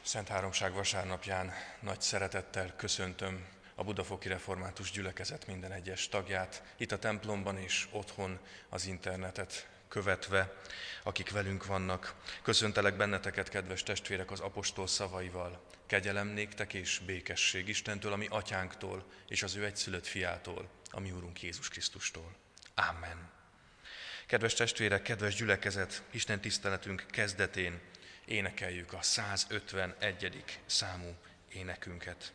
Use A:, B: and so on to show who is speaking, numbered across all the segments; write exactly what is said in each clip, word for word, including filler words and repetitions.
A: Szent Háromság vasárnapján nagy szeretettel köszöntöm a Budafoki Református Gyülekezet minden egyes tagját, itt a templomban és otthon az internetet követve, akik velünk vannak. Köszöntelek benneteket, kedves testvérek, az apostol szavaival. Kegyelem néktek és békesség Istentől, ami atyánktól, és az ő egyszülött fiától, a mi Úrunk Jézus Krisztustól. Amen. Kedves testvérek, kedves gyülekezet, Isten tiszteletünk kezdetén énekeljük a százötvenegyedik számú énekünket.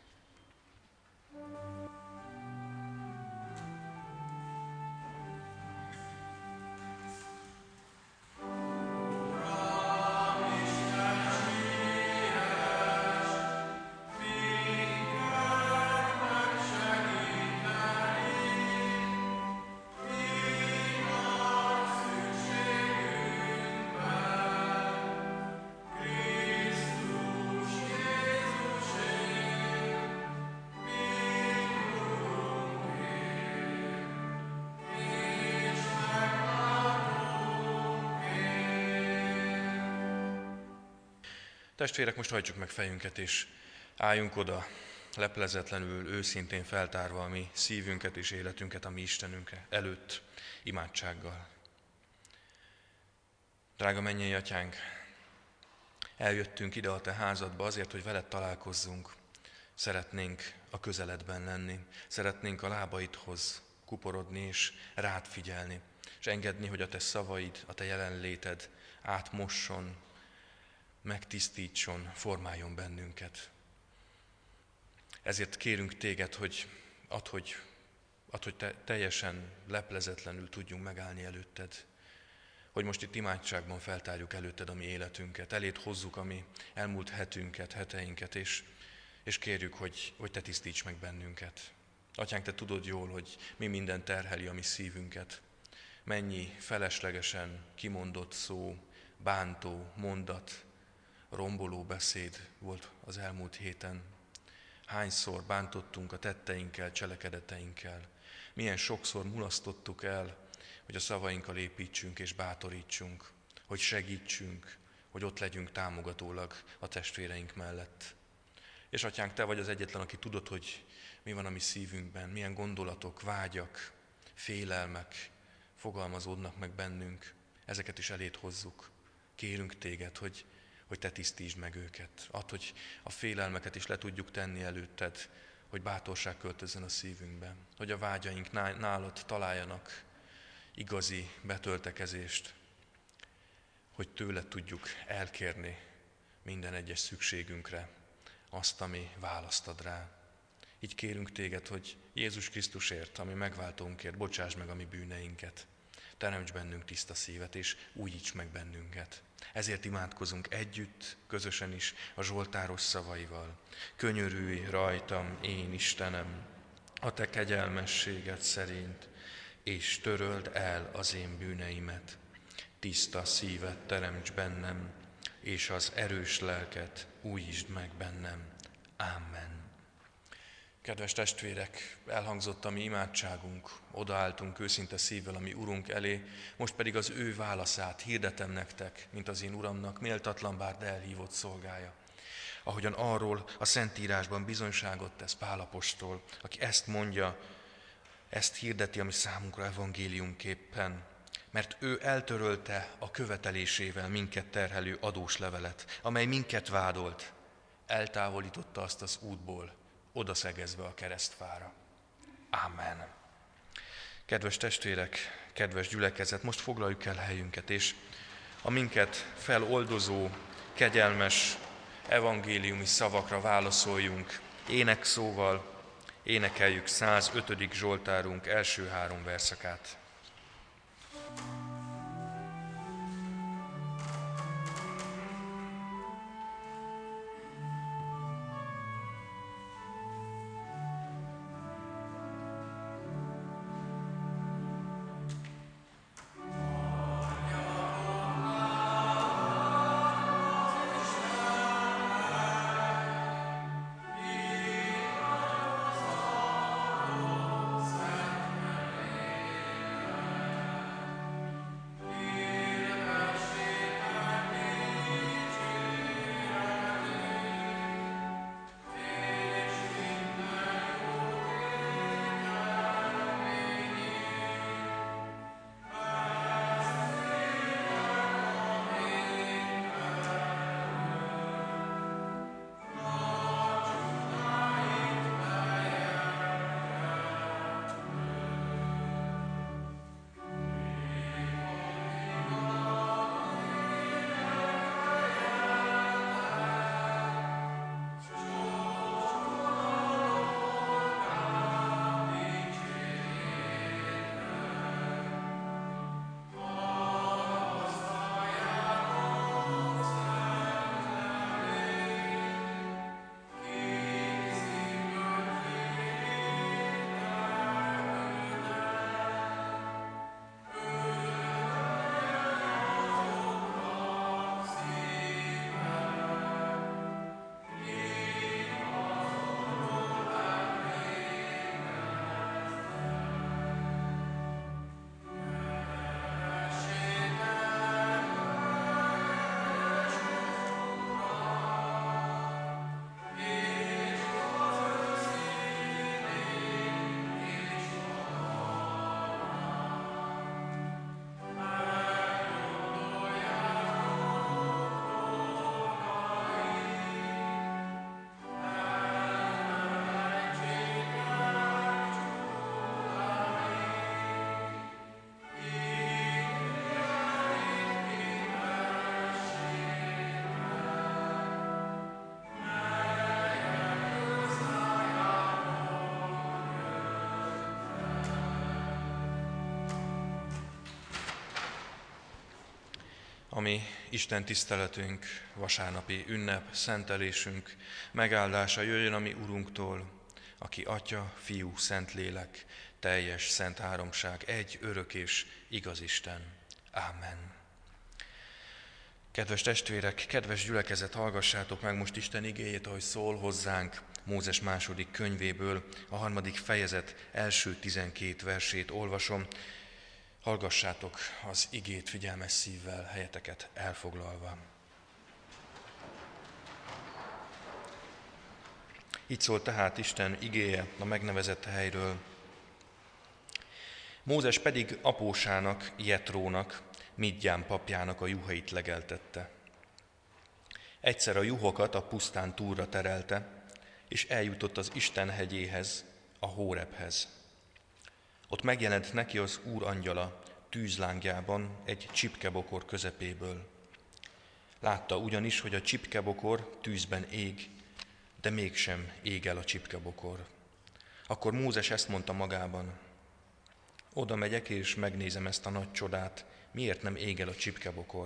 A: Testvérek, most hajtsuk meg fejünket, és álljunk oda, leplezetlenül, őszintén feltárva a mi szívünket és életünket a mi Istenünkre előtt, imádsággal. Drága mennyei Atyánk, eljöttünk ide a Te házadba azért, hogy veled találkozzunk. Szeretnénk a közeledben lenni, szeretnénk a lábaidhoz kuporodni és rád figyelni, és engedni, hogy a Te szavaid, a Te jelenléted átmosson, megtisztítson, formáljon bennünket. Ezért kérünk Téged, hogy add, hogy, add, hogy te, teljesen leplezetlenül tudjunk megállni előtted. Hogy most itt imádságban feltárjuk előtted a mi életünket, eléd hozzuk a mi elmúlt hetünket, heteinket, és, és kérjük, hogy, hogy Te tisztíts meg bennünket. Atyánk, Te tudod jól, hogy mi minden terheli a mi szívünket. Mennyi feleslegesen kimondott szó, bántó mondat, romboló beszéd volt az elmúlt héten. Hányszor bántottunk a tetteinkkel, cselekedeteinkkel. Milyen sokszor mulasztottuk el, hogy a szavainkkal építsünk és bátorítsunk, hogy segítsünk, hogy ott legyünk támogatólag a testvéreink mellett. És Atyánk, Te vagy az egyetlen, aki tudod, hogy mi van a mi szívünkben, milyen gondolatok, vágyak, félelmek fogalmazódnak meg bennünk. Ezeket is eléd hozzuk. Kérünk Téged, hogy hogy Te tisztítsd meg őket. Add, hogy a félelmeket is le tudjuk tenni előtted, hogy bátorság költözzön a szívünkbe, hogy a vágyaink nálad találjanak igazi betöltekezést, hogy tőled tudjuk elkérni minden egyes szükségünkre azt, ami választ ad rá. Így kérünk Téged, hogy Jézus Krisztusért, ami megváltónkért, bocsáss meg a mi bűneinket. Teremts bennünk tiszta szívet, és újíts meg bennünket. Ezért imádkozunk együtt, közösen is a zsoltáros szavaival. Könyörülj rajtam, én Istenem, a Te kegyelmességed szerint, és töröld el az én bűneimet. Tiszta szívet teremts bennem, és az erős lelket újítsd meg bennem. Amen. Kedves testvérek, elhangzott a mi imádságunk, odaálltunk őszinte szívvel a mi Urunk elé, most pedig az ő válaszát hirdetem nektek, mint az én Uramnak, méltatlan bár de elhívott szolgája. Ahogyan arról a Szentírásban bizonyságot tesz Pál apostol, aki ezt mondja, ezt hirdeti, ami számunkra evangéliumképpen, mert ő eltörölte a követelésével minket terhelő adós levelet, amely minket vádolt, eltávolította azt az útból, odaszegezve a keresztfára. Amen. Kedves testvérek, kedves gyülekezet, most foglaljuk el helyünket, és a minket feloldozó, kegyelmes, evangéliumi szavakra válaszoljunk énekszóval, énekeljük százötödik zsoltárunk első három verszakát. ami Isten tiszteletünk, vasárnapi ünnep, szentelésünk megáldása jöjjön a mi Urunktól, aki Atya, Fiú, Szentlélek, teljes szent háromság, egy örök és igaz Isten. Ámen. Kedves testvérek, kedves gyülekezet, hallgassátok meg most Isten igéjét, ahogy szól hozzánk Mózes második könyvéből, a harmadik fejezet első tizenkét versét olvasom. Hallgassátok az igét figyelmes szívvel, helyeteket elfoglalva. Így szól tehát Isten igéje a megnevezett helyről. Mózes pedig apósának, Jetrónak, Midján papjának a juhait legeltette. Egyszer a juhokat a pusztán túlra terelte, és eljutott az Isten hegyéhez, a Hórebhez. Ott megjelent neki az Úr angyala tűzlángjában egy csipkebokor közepéből. Látta ugyanis, hogy a csipkebokor tűzben ég, de mégsem ég el a csipkebokor. Akkor Mózes ezt mondta magában: oda megyek és megnézem ezt a nagy csodát, miért nem ég el a csipkebokor.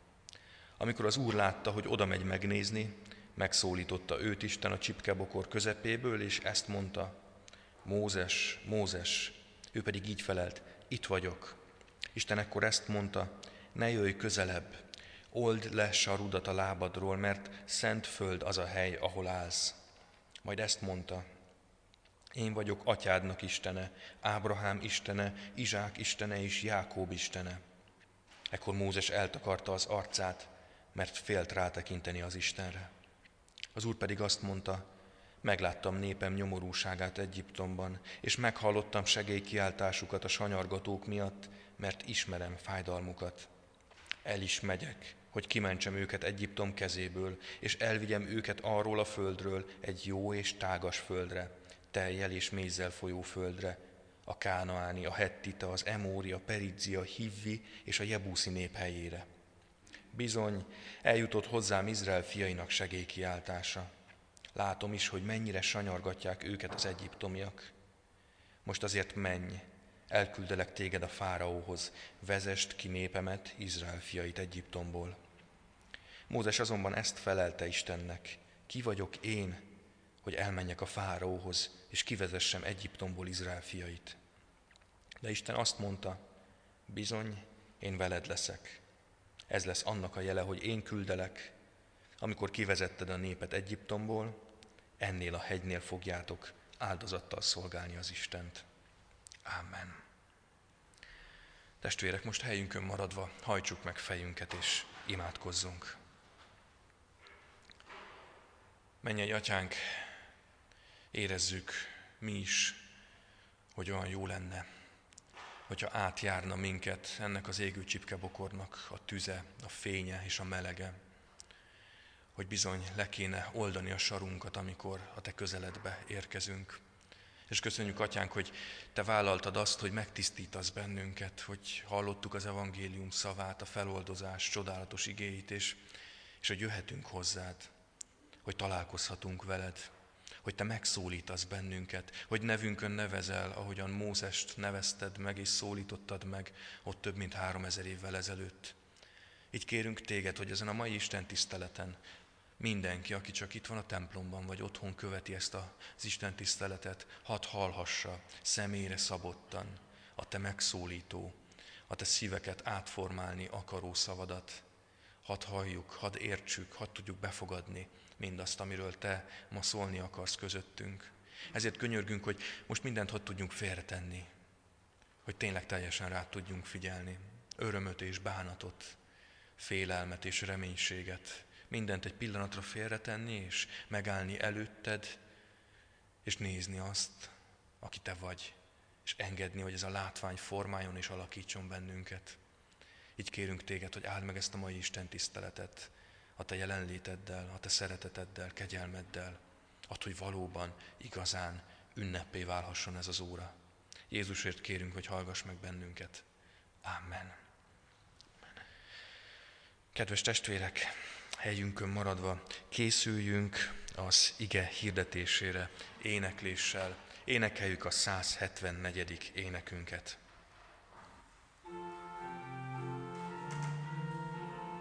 A: Amikor az Úr látta, hogy oda megy megnézni, megszólította őt Isten a csipkebokor közepéből, és ezt mondta: Mózes, Mózes. Ő pedig így felelt: itt vagyok. Isten ekkor ezt mondta: ne jöjj közelebb, old le sarudat a lábadról, mert szent föld az a hely, ahol állsz. Majd ezt mondta: én vagyok atyádnak Istene, Ábrahám Istene, Izsák Istene és Jákób Istene. Ekkor Mózes eltakarta az arcát, mert félt rátekinteni az Istenre. Az Úr pedig azt mondta: megláttam népem nyomorúságát Egyiptomban, és meghallottam segélykiáltásukat a sanyargatók miatt, mert ismerem fájdalmukat. El is megyek, hogy kimentsem őket Egyiptom kezéből, és elvigyem őket arról a földről egy jó és tágas földre, tejjel és mézzel folyó földre, a kánaáni, a hettita, az emóri, a perizzi, a hivvi és a jebuszi nép helyére. Bizony, eljutott hozzám Izrael fiainak segélykiáltása. Látom is, hogy mennyire sanyargatják őket az egyiptomiak. Most azért menj, elküldelek téged a fáraóhoz, vezest ki népemet, Izrael fiait Egyiptomból. Mózes azonban ezt felelte Istennek: ki vagyok én, hogy elmenjek a fáraóhoz, és kivezessem Egyiptomból Izrael fiait? De Isten azt mondta: bizony, én veled leszek. Ez lesz annak a jele, hogy én küldelek. Amikor kivezetted a népet Egyiptomból, ennél a hegynél fogjátok áldozattal szolgálni az Istent. Ámen. Testvérek, most helyünkön maradva hajtsuk meg fejünket és imádkozzunk. Mennyei Atyánk, érezzük mi is, hogy olyan jó lenne, hogyha átjárna minket ennek az égő csipkebokornak a tüze, a fénye és a melege, hogy bizony le kéne oldani a sarunkat, amikor a Te közeledbe érkezünk. És köszönjük, Atyánk, hogy Te vállaltad azt, hogy megtisztítasz bennünket, hogy hallottuk az evangélium szavát, a feloldozás csodálatos igéit, és, és hogy jöhetünk hozzád, hogy találkozhatunk veled, hogy Te megszólítasz bennünket, hogy nevünkön nevezel, ahogyan Mózest nevezted meg és szólítottad meg ott több mint háromezer évvel ezelőtt. Így kérünk Téged, hogy ezen a mai Isten tiszteleten mindenki, aki csak itt van a templomban, vagy otthon követi ezt az Isten tiszteletet, hadd hallhassa személyre szabottan a Te megszólító, a Te szíveket átformálni akaró szavadat. Hadd halljuk, hadd értsük, hadd tudjuk befogadni mindazt, amiről Te ma szólni akarsz közöttünk. Ezért könyörgünk, hogy most mindent hadd tudjunk félretenni, hogy tényleg teljesen rád tudjunk figyelni. Örömöt és bánatot, félelmet és reménységet, mindent egy pillanatra félretenni, és megállni előtted, és nézni azt, aki Te vagy, és engedni, hogy ez a látvány formáljon és alakítson bennünket. Így kérünk Téged, hogy áld meg ezt a mai Isten tiszteletet, a Te jelenléteddel, a Te szereteteddel, kegyelmeddel, add, hogy valóban, igazán ünnepé válhasson ez az óra. Jézusért kérünk, hogy hallgass meg bennünket. Amen. Kedves testvérek, helyünkön maradva készüljünk az ige hirdetésére énekléssel. Énekeljük a száz hetvennegyedik énekünket.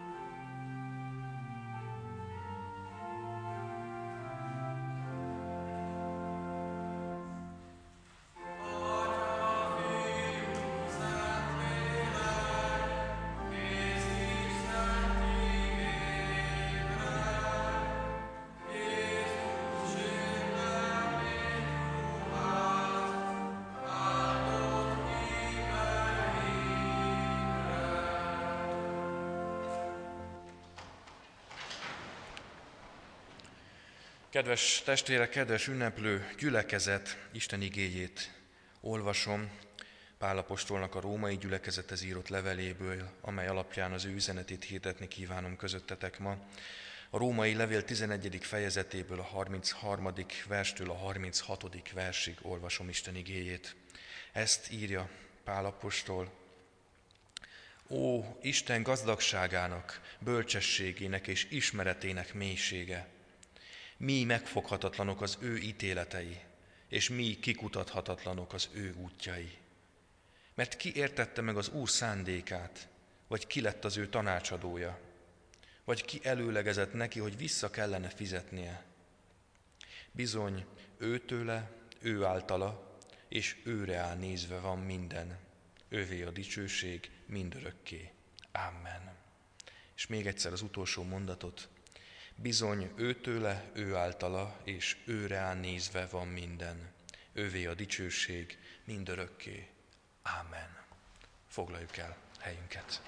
A: Kedves testvérek, kedves ünneplő gyülekezet, Isten igéjét olvasom Pál apostolnak a római gyülekezethez írott leveléből, amely alapján az ő üzenetét hirdetni kívánom közöttetek ma. A római levél tizenegyedik fejezetéből a harmincharmadik verstől a harminchatodik versig olvasom Isten igéjét. Ezt írja Pál apostol: Ó, Isten gazdagságának, bölcsességének és ismeretének mélysége! Mi megfoghatatlanok az ő ítéletei, és mi kikutathatatlanok az ő útjai. Mert ki értette meg az Úr szándékát, vagy ki lett az ő tanácsadója, vagy ki előlegezett neki, hogy vissza kellene fizetnie. Bizony, őtőle, ő általa, és őre áll nézve van minden. Ővé a dicsőség mindörökké. Amen. És még egyszer az utolsó mondatot. Bizony, őtőle, ő általa, és őre áll nézve van minden. Ővé a dicsőség mindörökké. Amen. Foglaljuk el helyünket.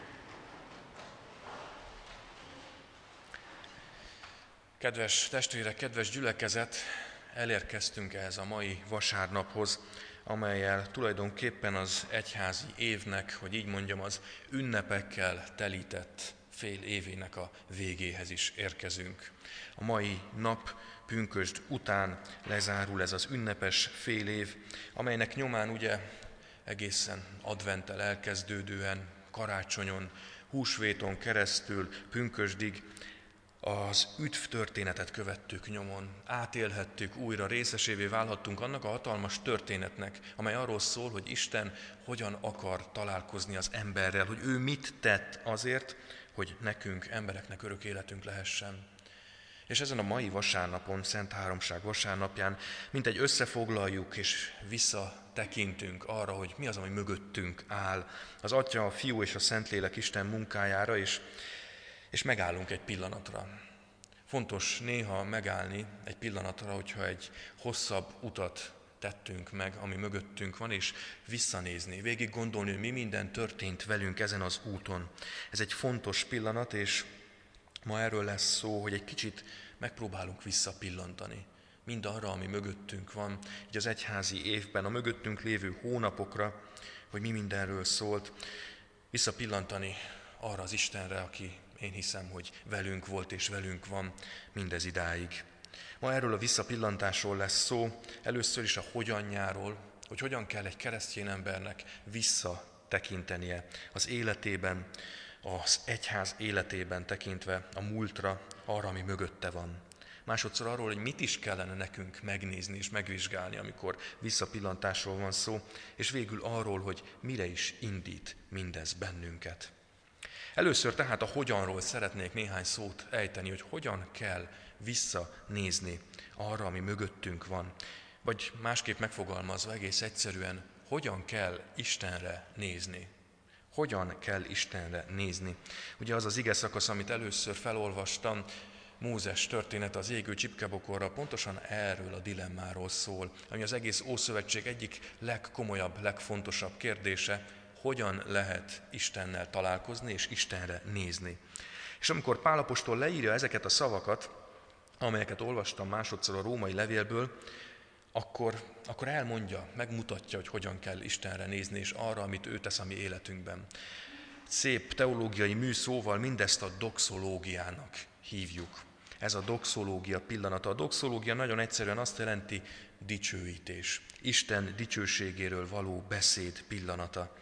A: Kedves testvérek, kedves gyülekezet, elérkeztünk ehhez a mai vasárnaphoz, amellyel tulajdonképpen az egyházi évnek, hogy így mondjam, az ünnepekkel telített fél évének a végéhez is érkezünk. A mai nap pünkösd után lezárul ez az ünnepes fél év, amelynek nyomán ugye egészen adventtel elkezdődően, karácsonyon, húsvéton keresztül, pünkösdig az üdv történetet követtük nyomon, átélhettük, újra részesévé válhattunk annak a hatalmas történetnek, amely arról szól, hogy Isten hogyan akar találkozni az emberrel, hogy ő mit tett azért, hogy nekünk, embereknek örök életünk lehessen. És ezen a mai vasárnapon, Szent Háromság vasárnapján mintegy összefoglaljuk és visszatekintünk arra, hogy mi az, ami mögöttünk áll, az Atya, a Fiú és a Szentlélek Isten munkájára, és, és megállunk egy pillanatra. Fontos néha megállni egy pillanatra, hogyha egy hosszabb utat tettünk meg, ami mögöttünk van, és visszanézni, végig gondolni, hogy mi minden történt velünk ezen az úton. Ez egy fontos pillanat, és ma erről lesz szó, hogy egy kicsit megpróbálunk visszapillantani mindarra, ami mögöttünk van, így az egyházi évben, a mögöttünk lévő hónapokra, hogy mi mindenről szólt, visszapillantani arra az Istenre, aki én hiszem, hogy velünk volt és velünk van mindez idáig. Ma erről a visszapillantásról lesz szó, először is a hogyanjáról, hogy hogyan kell egy keresztény embernek visszatekintenie az életében, az egyház életében tekintve a múltra, arra, ami mögötte van. Másodszor arról, hogy mit is kellene nekünk megnézni és megvizsgálni, amikor visszapillantásról van szó, és végül arról, hogy mire is indít mindez bennünket. Először tehát a hogyanról szeretnék néhány szót ejteni, hogy hogyan kell visszanézni arra, ami mögöttünk van. Vagy másképp megfogalmazva egész egyszerűen, hogyan kell Istenre nézni. Hogyan kell Istenre nézni? Ugye az az ige szakasz, amit először felolvastam, Mózes története az égő csipkebokorra, pontosan erről a dilemmáról szól, ami az egész Ószövetség egyik legkomolyabb, legfontosabb kérdése, hogyan lehet Istennel találkozni és Istenre nézni. És amikor Pál apostol leírja ezeket a szavakat, amelyeket olvastam másodszor a római levélből, akkor, akkor elmondja, megmutatja, hogy hogyan kell Istenre nézni, és arra, amit ő tesz a mi életünkben. Szép teológiai műszóval mindezt a doxológiának hívjuk. Ez a doxológia pillanata. A doxológia nagyon egyszerűen azt jelenti dicsőítés. Isten dicsőségéről való beszéd pillanata.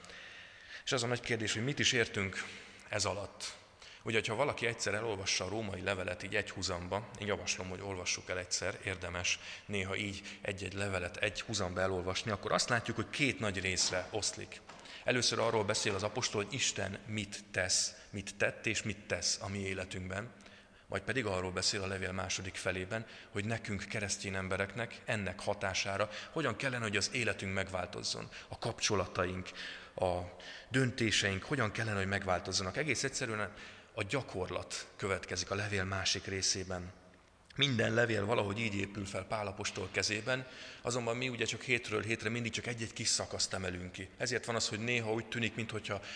A: És az a nagy kérdés, hogy mit is értünk ez alatt. Ugye, ha valaki egyszer elolvassa a római levelet így egy huzamba, én javaslom, hogy olvassuk el egyszer, érdemes néha így egy-egy levelet egy huzamba elolvasni, akkor azt látjuk, hogy két nagy részre oszlik. Először arról beszél az apostol, hogy Isten mit tesz, mit tett és mit tesz a mi életünkben, majd pedig arról beszél a levél második felében, hogy nekünk, keresztény embereknek ennek hatására hogyan kellene, hogy az életünk megváltozzon, a kapcsolataink, a döntéseink hogyan kellene, hogy megváltozzanak. Egész egyszerűen a gyakorlat következik a levél másik részében. Minden levél valahogy így épül fel Pál apostol kezében, azonban mi ugye csak hétről hétre mindig csak egy-egy kis szakaszt emelünk ki. Ezért van az, hogy néha úgy tűnik, mintha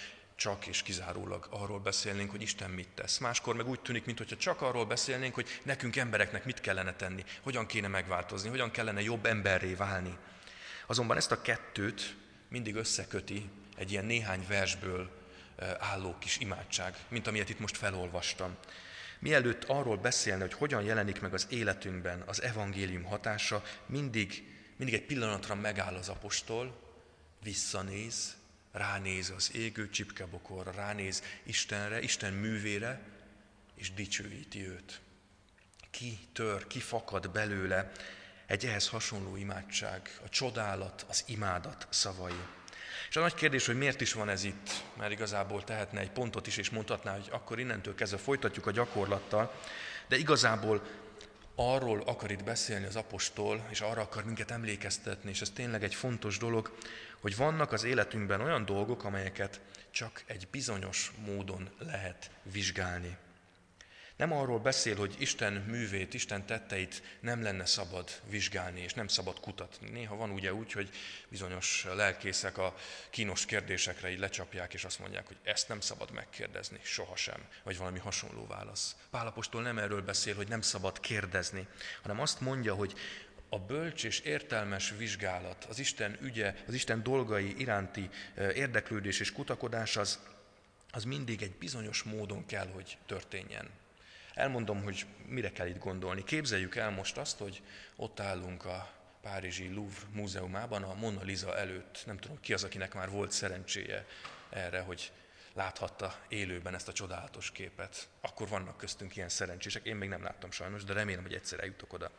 A: csak és kizárólag arról beszélnénk, hogy Isten mit tesz. Máskor meg úgy tűnik, mintha csak arról beszélnénk, hogy nekünk embereknek mit kellene tenni, hogyan kéne megváltozni, hogyan kellene jobb emberré válni. Azonban ezt a kettőt mindig összeköti egy ilyen néhány versből álló kis imádság, mint amilyet itt most felolvastam. Mielőtt arról beszélne, hogy hogyan jelenik meg az életünkben az evangélium hatása, mindig, mindig egy pillanatra megáll az apostol, visszanéz, ránéz az égő csipkebokorra, ránéz Istenre, Isten művére, és dicsőíti őt. Ki tör, ki fakad belőle egy ehhez hasonló imádság, a csodálat, az imádat szavai. És a nagy kérdés, hogy miért is van ez itt, mert igazából tehetne egy pontot is, és mondhatná, hogy akkor innentől kezdve folytatjuk a gyakorlattal, de igazából arról akar itt beszélni az apostol, és arra akar minket emlékeztetni, és ez tényleg egy fontos dolog, hogy vannak az életünkben olyan dolgok, amelyeket csak egy bizonyos módon lehet vizsgálni. Nem arról beszél, hogy Isten művét, Isten tetteit nem lenne szabad vizsgálni, és nem szabad kutatni. Néha van ugye úgy, hogy bizonyos lelkészek a kínos kérdésekre így lecsapják, és azt mondják, hogy ezt nem szabad megkérdezni, sohasem, vagy valami hasonló válasz. Pál apostol nem erről beszél, hogy nem szabad kérdezni, hanem azt mondja, hogy a bölcs és értelmes vizsgálat, az Isten ügye, az Isten dolgai iránti érdeklődés és kutakodás az, az mindig egy bizonyos módon kell, hogy történjen. Elmondom, hogy mire kell itt gondolni. Képzeljük el most azt, hogy ott állunk a párizsi Louvre múzeumában, a Mona Lisa előtt. Nem tudom, ki az, akinek már volt szerencséje erre, hogy láthatta élőben ezt a csodálatos képet. Akkor vannak köztünk ilyen szerencsések, én még nem láttam sajnos, de remélem, hogy egyszer eljutok oda.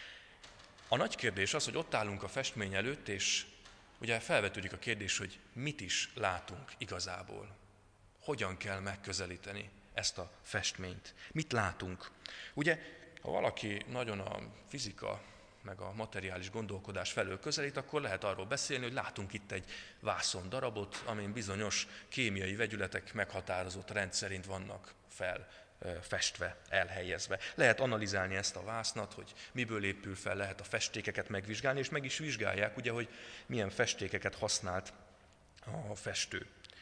A: A nagy kérdés az, hogy ott állunk a festmény előtt, és ugye felvetődik a kérdés, hogy mit is látunk igazából. Hogyan kell megközelíteni ezt a festményt. Mit látunk? Ugye, ha valaki nagyon a fizika, meg a materiális gondolkodás felől közelít, akkor lehet arról beszélni, hogy látunk itt egy vászon darabot, amin bizonyos kémiai vegyületek meghatározott rend szerint vannak felfestve, elhelyezve. Lehet analizálni ezt a vásznat, hogy miből épül fel, lehet a festékeket megvizsgálni, és meg is vizsgálják, ugye, hogy milyen festékeket használt a festő.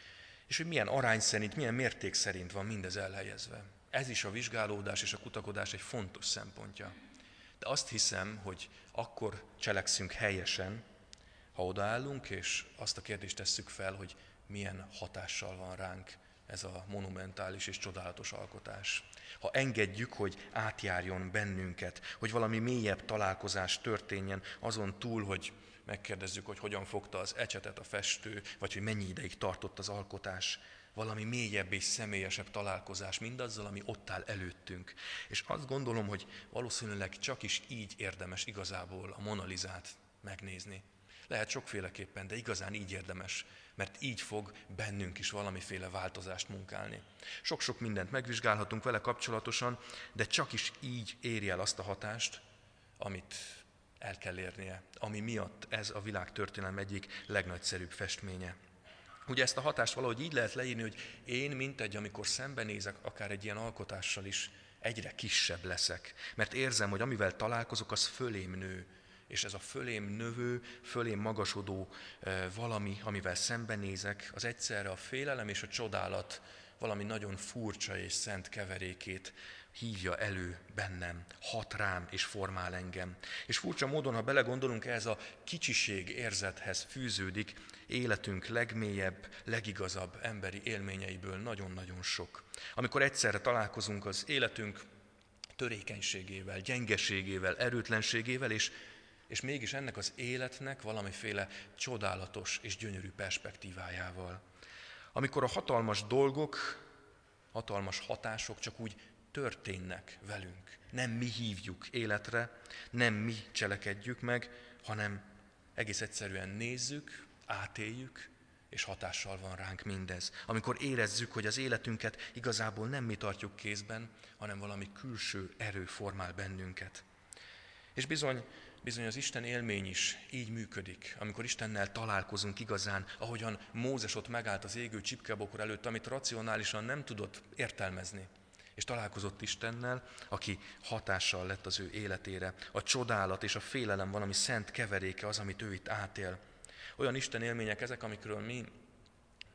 A: És hogy milyen arány szerint, milyen mérték szerint van mindez elhelyezve. Ez is a vizsgálódás és a kutakodás egy fontos szempontja. De azt hiszem, hogy akkor cselekszünk helyesen, ha odaállunk, és azt a kérdést tesszük fel, hogy milyen hatással van ránk ez a monumentális és csodálatos alkotás. Ha engedjük, hogy átjárjon bennünket, hogy valami mélyebb találkozás történjen azon túl, hogy megkérdezzük, hogy hogyan fogta az ecsetet a festő, vagy hogy mennyi ideig tartott az alkotás, valami mélyebb és személyesebb találkozás mindazzal, ami ott áll előttünk. És azt gondolom, hogy valószínűleg csak is így érdemes igazából a Mona Lisát megnézni. Lehet sokféleképpen, de igazán így érdemes, mert így fog bennünk is valamiféle változást munkálni. Sok-sok mindent megvizsgálhatunk vele kapcsolatosan, de csak is így éri el azt a hatást, amit el kell érnie, ami miatt ez a világtörténelem egyik legnagyszerűbb festménye. Ugye ezt a hatást valahogy így lehet leírni, hogy én mintegy, amikor szembenézek akár egy ilyen alkotással is, egyre kisebb leszek. Mert érzem, hogy amivel találkozok, az fölém nő. És ez a fölém növő, fölém magasodó valami, amivel szembenézek, az egyszerre a félelem és a csodálat valami nagyon furcsa és szent keverékét hívja elő bennem, hat rám és formál engem. És furcsa módon, ha belegondolunk, ez a kicsiség érzethez fűződik életünk legmélyebb, legigazabb emberi élményeiből nagyon-nagyon sok. Amikor egyszerre találkozunk az életünk törékenységével, gyengeségével, erőtlenségével, és, és mégis ennek az életnek valamiféle csodálatos és gyönyörű perspektívájával. Amikor a hatalmas dolgok, hatalmas hatások csak úgy történnek velünk. Nem mi hívjuk életre, nem mi cselekedjük meg, hanem egész egyszerűen nézzük, átéljük, és hatással van ránk mindez. Amikor érezzük, hogy az életünket igazából nem mi tartjuk kézben, hanem valami külső erő formál bennünket. És bizony, bizony az Isten élmény is így működik, amikor Istennel találkozunk igazán, ahogyan Mózes ott megállt az égő csipkebokor előtt, amit racionálisan nem tudott értelmezni. És találkozott Istennel, aki hatással lett az ő életére. A csodálat és a félelem valami szent keveréke az, amit ő itt átél. Olyan Isten élmények ezek, amikről mi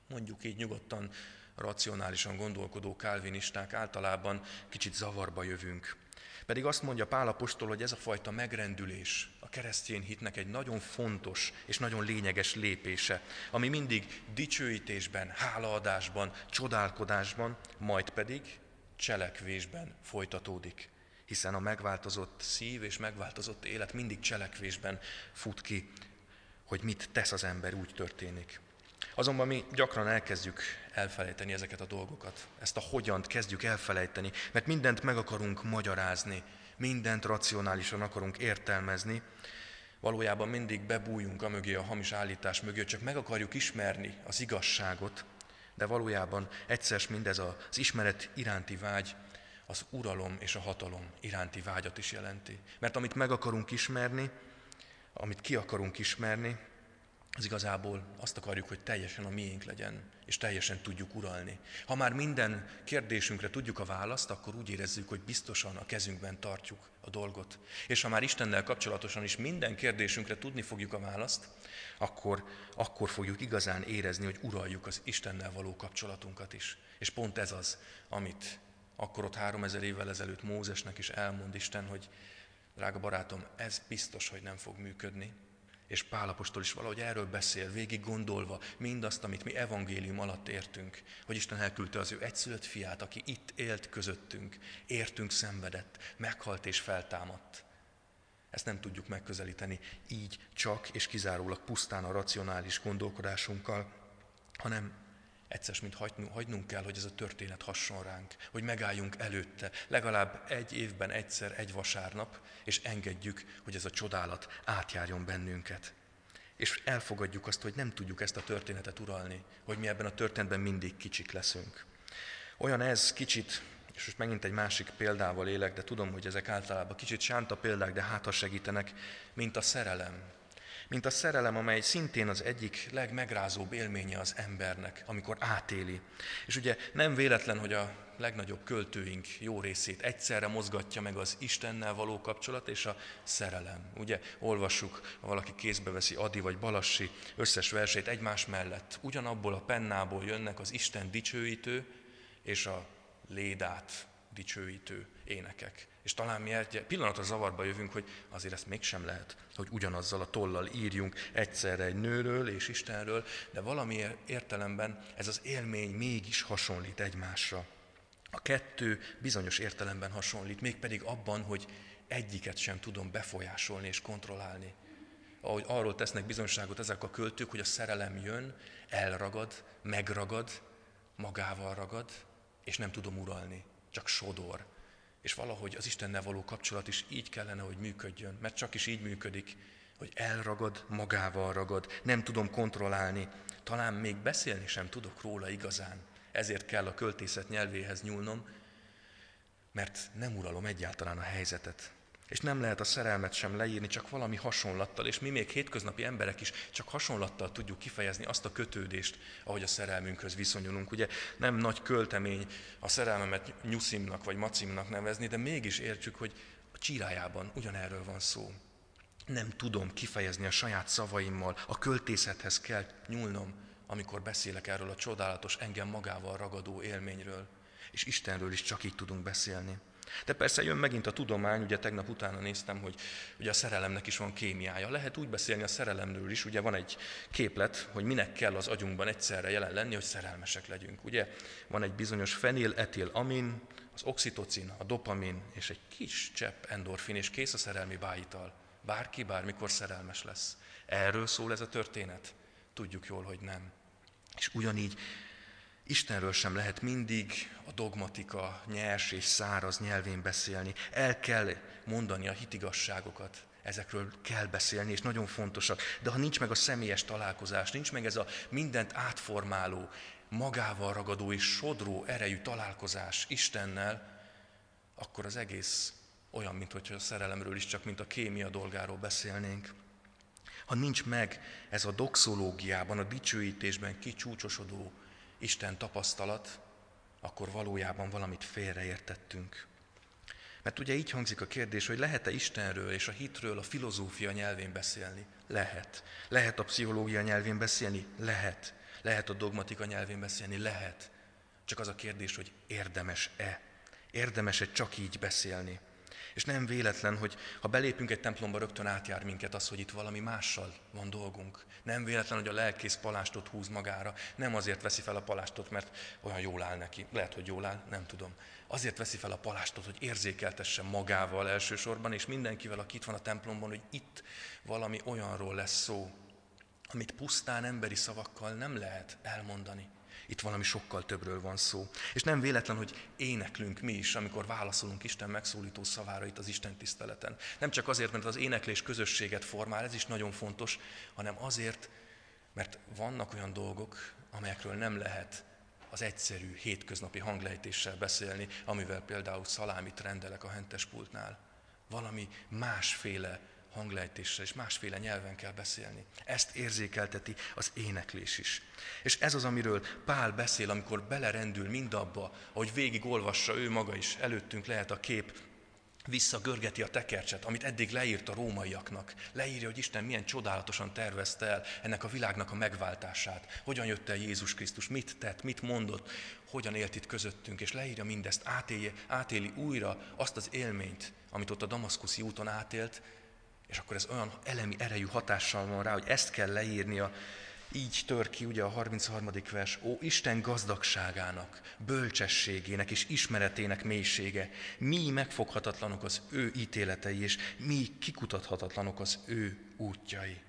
A: mondjuk így nyugodtan, racionálisan gondolkodó kálvinisták általában kicsit zavarba jövünk. Pedig azt mondja Pál apostol, hogy ez a fajta megrendülés a keresztény hitnek egy nagyon fontos és nagyon lényeges lépése, ami mindig dicsőítésben, hálaadásban, csodálkodásban, majd pedig cselekvésben folytatódik. Hiszen a megváltozott szív és megváltozott élet mindig cselekvésben fut ki, hogy mit tesz az ember, úgy történik. Azonban mi gyakran elkezdjük elfelejteni ezeket a dolgokat. Ezt a hogyant kezdjük elfelejteni, mert mindent meg akarunk magyarázni, mindent racionálisan akarunk értelmezni. Valójában mindig bebújunk amögé, a hamis állítás mögé, csak meg akarjuk ismerni az igazságot, de valójában egyszer mindez az ismeret iránti vágy, az uralom és a hatalom iránti vágyat is jelenti. Mert amit meg akarunk ismerni, amit ki akarunk ismerni, az igazából azt akarjuk, hogy teljesen a miénk legyen, és teljesen tudjuk uralni. Ha már minden kérdésünkre tudjuk a választ, akkor úgy érezzük, hogy biztosan a kezünkben tartjuk a dolgot. És ha már Istennel kapcsolatosan is minden kérdésünkre tudni fogjuk a választ, akkor, akkor fogjuk igazán érezni, hogy uraljuk az Istennel való kapcsolatunkat is. És pont ez az, amit akkor ott háromezer évvel ezelőtt Mózesnek is elmond Isten, hogy drága barátom, ez biztos, hogy nem fog működni. És Pál apostol is valahogy erről beszél, végig gondolva mindazt, amit mi evangélium alatt értünk, hogy Isten elküldte az ő egyszülött fiát, aki itt élt közöttünk, értünk szenvedett, meghalt és feltámadt. Ezt nem tudjuk megközelíteni így csak és kizárólag pusztán a racionális gondolkodásunkkal, hanem egyszer, mint hagynunk kell, hogy ez a történet hasson ránk, hogy megálljunk előtte, legalább egy évben egyszer, egy vasárnap, és engedjük, hogy ez a csodálat átjárjon bennünket. És elfogadjuk azt, hogy nem tudjuk ezt a történetet uralni, hogy mi ebben a történetben mindig kicsik leszünk. Olyan ez kicsit, és most megint egy másik példával élek, de tudom, hogy ezek általában kicsit sánta példák, de hát ha segítenek, mint a szerelem. Mint a szerelem, amely szintén az egyik legmegrázóbb élménye az embernek, amikor átéli. És ugye nem véletlen, hogy a legnagyobb költőink jó részét egyszerre mozgatja meg az Istennel való kapcsolat és a szerelem. Ugye olvassuk, ha valaki kézbe veszi Ady vagy Balassi összes versét egymás mellett. Ugyanabból a pennából jönnek az Isten dicsőítő és a Lédát dicsőítő énekek. És talán mi egy pillanatra zavarba jövünk, hogy azért ezt mégsem lehet, hogy ugyanazzal a tollal írjunk egyszerre egy nőről és Istenről, de valami értelemben ez az élmény mégis hasonlít egymásra. A kettő bizonyos értelemben hasonlít, mégpedig abban, hogy egyiket sem tudom befolyásolni és kontrollálni. Ahogy arról tesznek bizonyságot ezek a költők, hogy a szerelem jön, elragad, megragad, magával ragad, és nem tudom uralni, csak sodor. És valahogy az Istennel való kapcsolat is így kellene, hogy működjön, mert csak is így működik, hogy elragad, magával ragad, nem tudom kontrollálni, talán még beszélni sem tudok róla igazán. Ezért kell a költészet nyelvéhez nyúlnom, mert nem uralom egyáltalán a helyzetet. És nem lehet a szerelmet sem leírni, csak valami hasonlattal, és mi még hétköznapi emberek is csak hasonlattal tudjuk kifejezni azt a kötődést, ahogy a szerelmünkhöz viszonyulunk. Ugye nem nagy költemény a szerelmemet nyuszimnak vagy macimnak nevezni, de mégis értjük, hogy a csírájában ugyanerről van szó. Nem tudom kifejezni a saját szavaimmal, a költészethez kell nyúlnom, amikor beszélek erről a csodálatos, engem magával ragadó élményről. És Istenről is csak így tudunk beszélni. De persze jön megint a tudomány, ugye tegnap utána néztem, hogy ugye a szerelemnek is van kémiája. Lehet úgy beszélni a szerelemről is, ugye van egy képlet, hogy minek kell az agyunkban egyszerre jelen lenni, hogy szerelmesek legyünk. Ugye van egy bizonyos fenil-etil-amin, az oxitocin, a dopamin és egy kis csepp endorfin, és kész a szerelmi bájital. Bárki bármikor szerelmes lesz. Erről szól ez a történet? Tudjuk jól, hogy nem. És ugyanígy Istenről sem lehet mindig a dogmatika nyers és száraz nyelvén beszélni. El kell mondani a hitigasságokat, ezekről kell beszélni, és nagyon fontosak. De ha nincs meg a személyes találkozás, nincs meg ez a mindent átformáló, magával ragadó és sodró erejű találkozás Istennel, akkor az egész olyan, mintha a szerelemről is csak mint a kémia dolgáról beszélnénk. Ha nincs meg ez a doxológiában, a dicsőítésben kicsúcsosodó Isten tapasztalat, akkor valójában valamit félreértettünk. Mert ugye így hangzik a kérdés, hogy lehet-e Istenről és a hitről a filozófia nyelvén beszélni? Lehet. Lehet a pszichológia nyelvén beszélni? Lehet. Lehet a dogmatika nyelvén beszélni? Lehet. Csak az a kérdés, hogy érdemes-e? Érdemes-e csak így beszélni? És nem véletlen, hogy ha belépünk egy templomba, rögtön átjár minket az, hogy itt valami mással van dolgunk. Nem véletlen, hogy a lelkész palástot húz magára. Nem azért veszi fel a palástot, mert olyan jól áll neki. Lehet, hogy jól áll, nem tudom. Azért veszi fel a palástot, hogy érzékeltesse magával elsősorban, és mindenkivel, aki itt van a templomban, hogy itt valami olyanról lesz szó, amit pusztán emberi szavakkal nem lehet elmondani. Itt valami sokkal többről van szó. És nem véletlen, hogy éneklünk mi is, amikor válaszolunk Isten megszólító szavára itt az Isten tiszteleten. Nem csak azért, mert az éneklés közösséget formál, ez is nagyon fontos, hanem azért, mert vannak olyan dolgok, amelyekről nem lehet az egyszerű, hétköznapi hanglejtéssel beszélni, amivel például szalámit rendelek a hentespultnál. Valami másféle hanglejtéssel és másféle nyelven kell beszélni. Ezt érzékelteti az éneklés is. És ez az, amiről Pál beszél, amikor belerendül mindabba, ahogy végigolvassa ő maga is, előttünk lehet a kép, visszagörgeti a tekercset, amit eddig leírt a rómaiaknak. Leírja, hogy Isten milyen csodálatosan tervezte el ennek a világnak a megváltását. Hogyan jött el Jézus Krisztus, mit tett, mit mondott, hogyan élt itt közöttünk, és leírja mindezt, átéli, átéli újra azt az élményt, amit ott a damaszkuszi úton átélt, és akkor ez olyan elemi erejű hatással van rá, hogy ezt kell leírnia. Így tör ki ugye a harmincharmadik vers, ó Isten gazdagságának, bölcsességének és ismeretének mélysége, mi megfoghatatlanok az ő ítéletei, és mi kikutathatatlanok az ő útjai.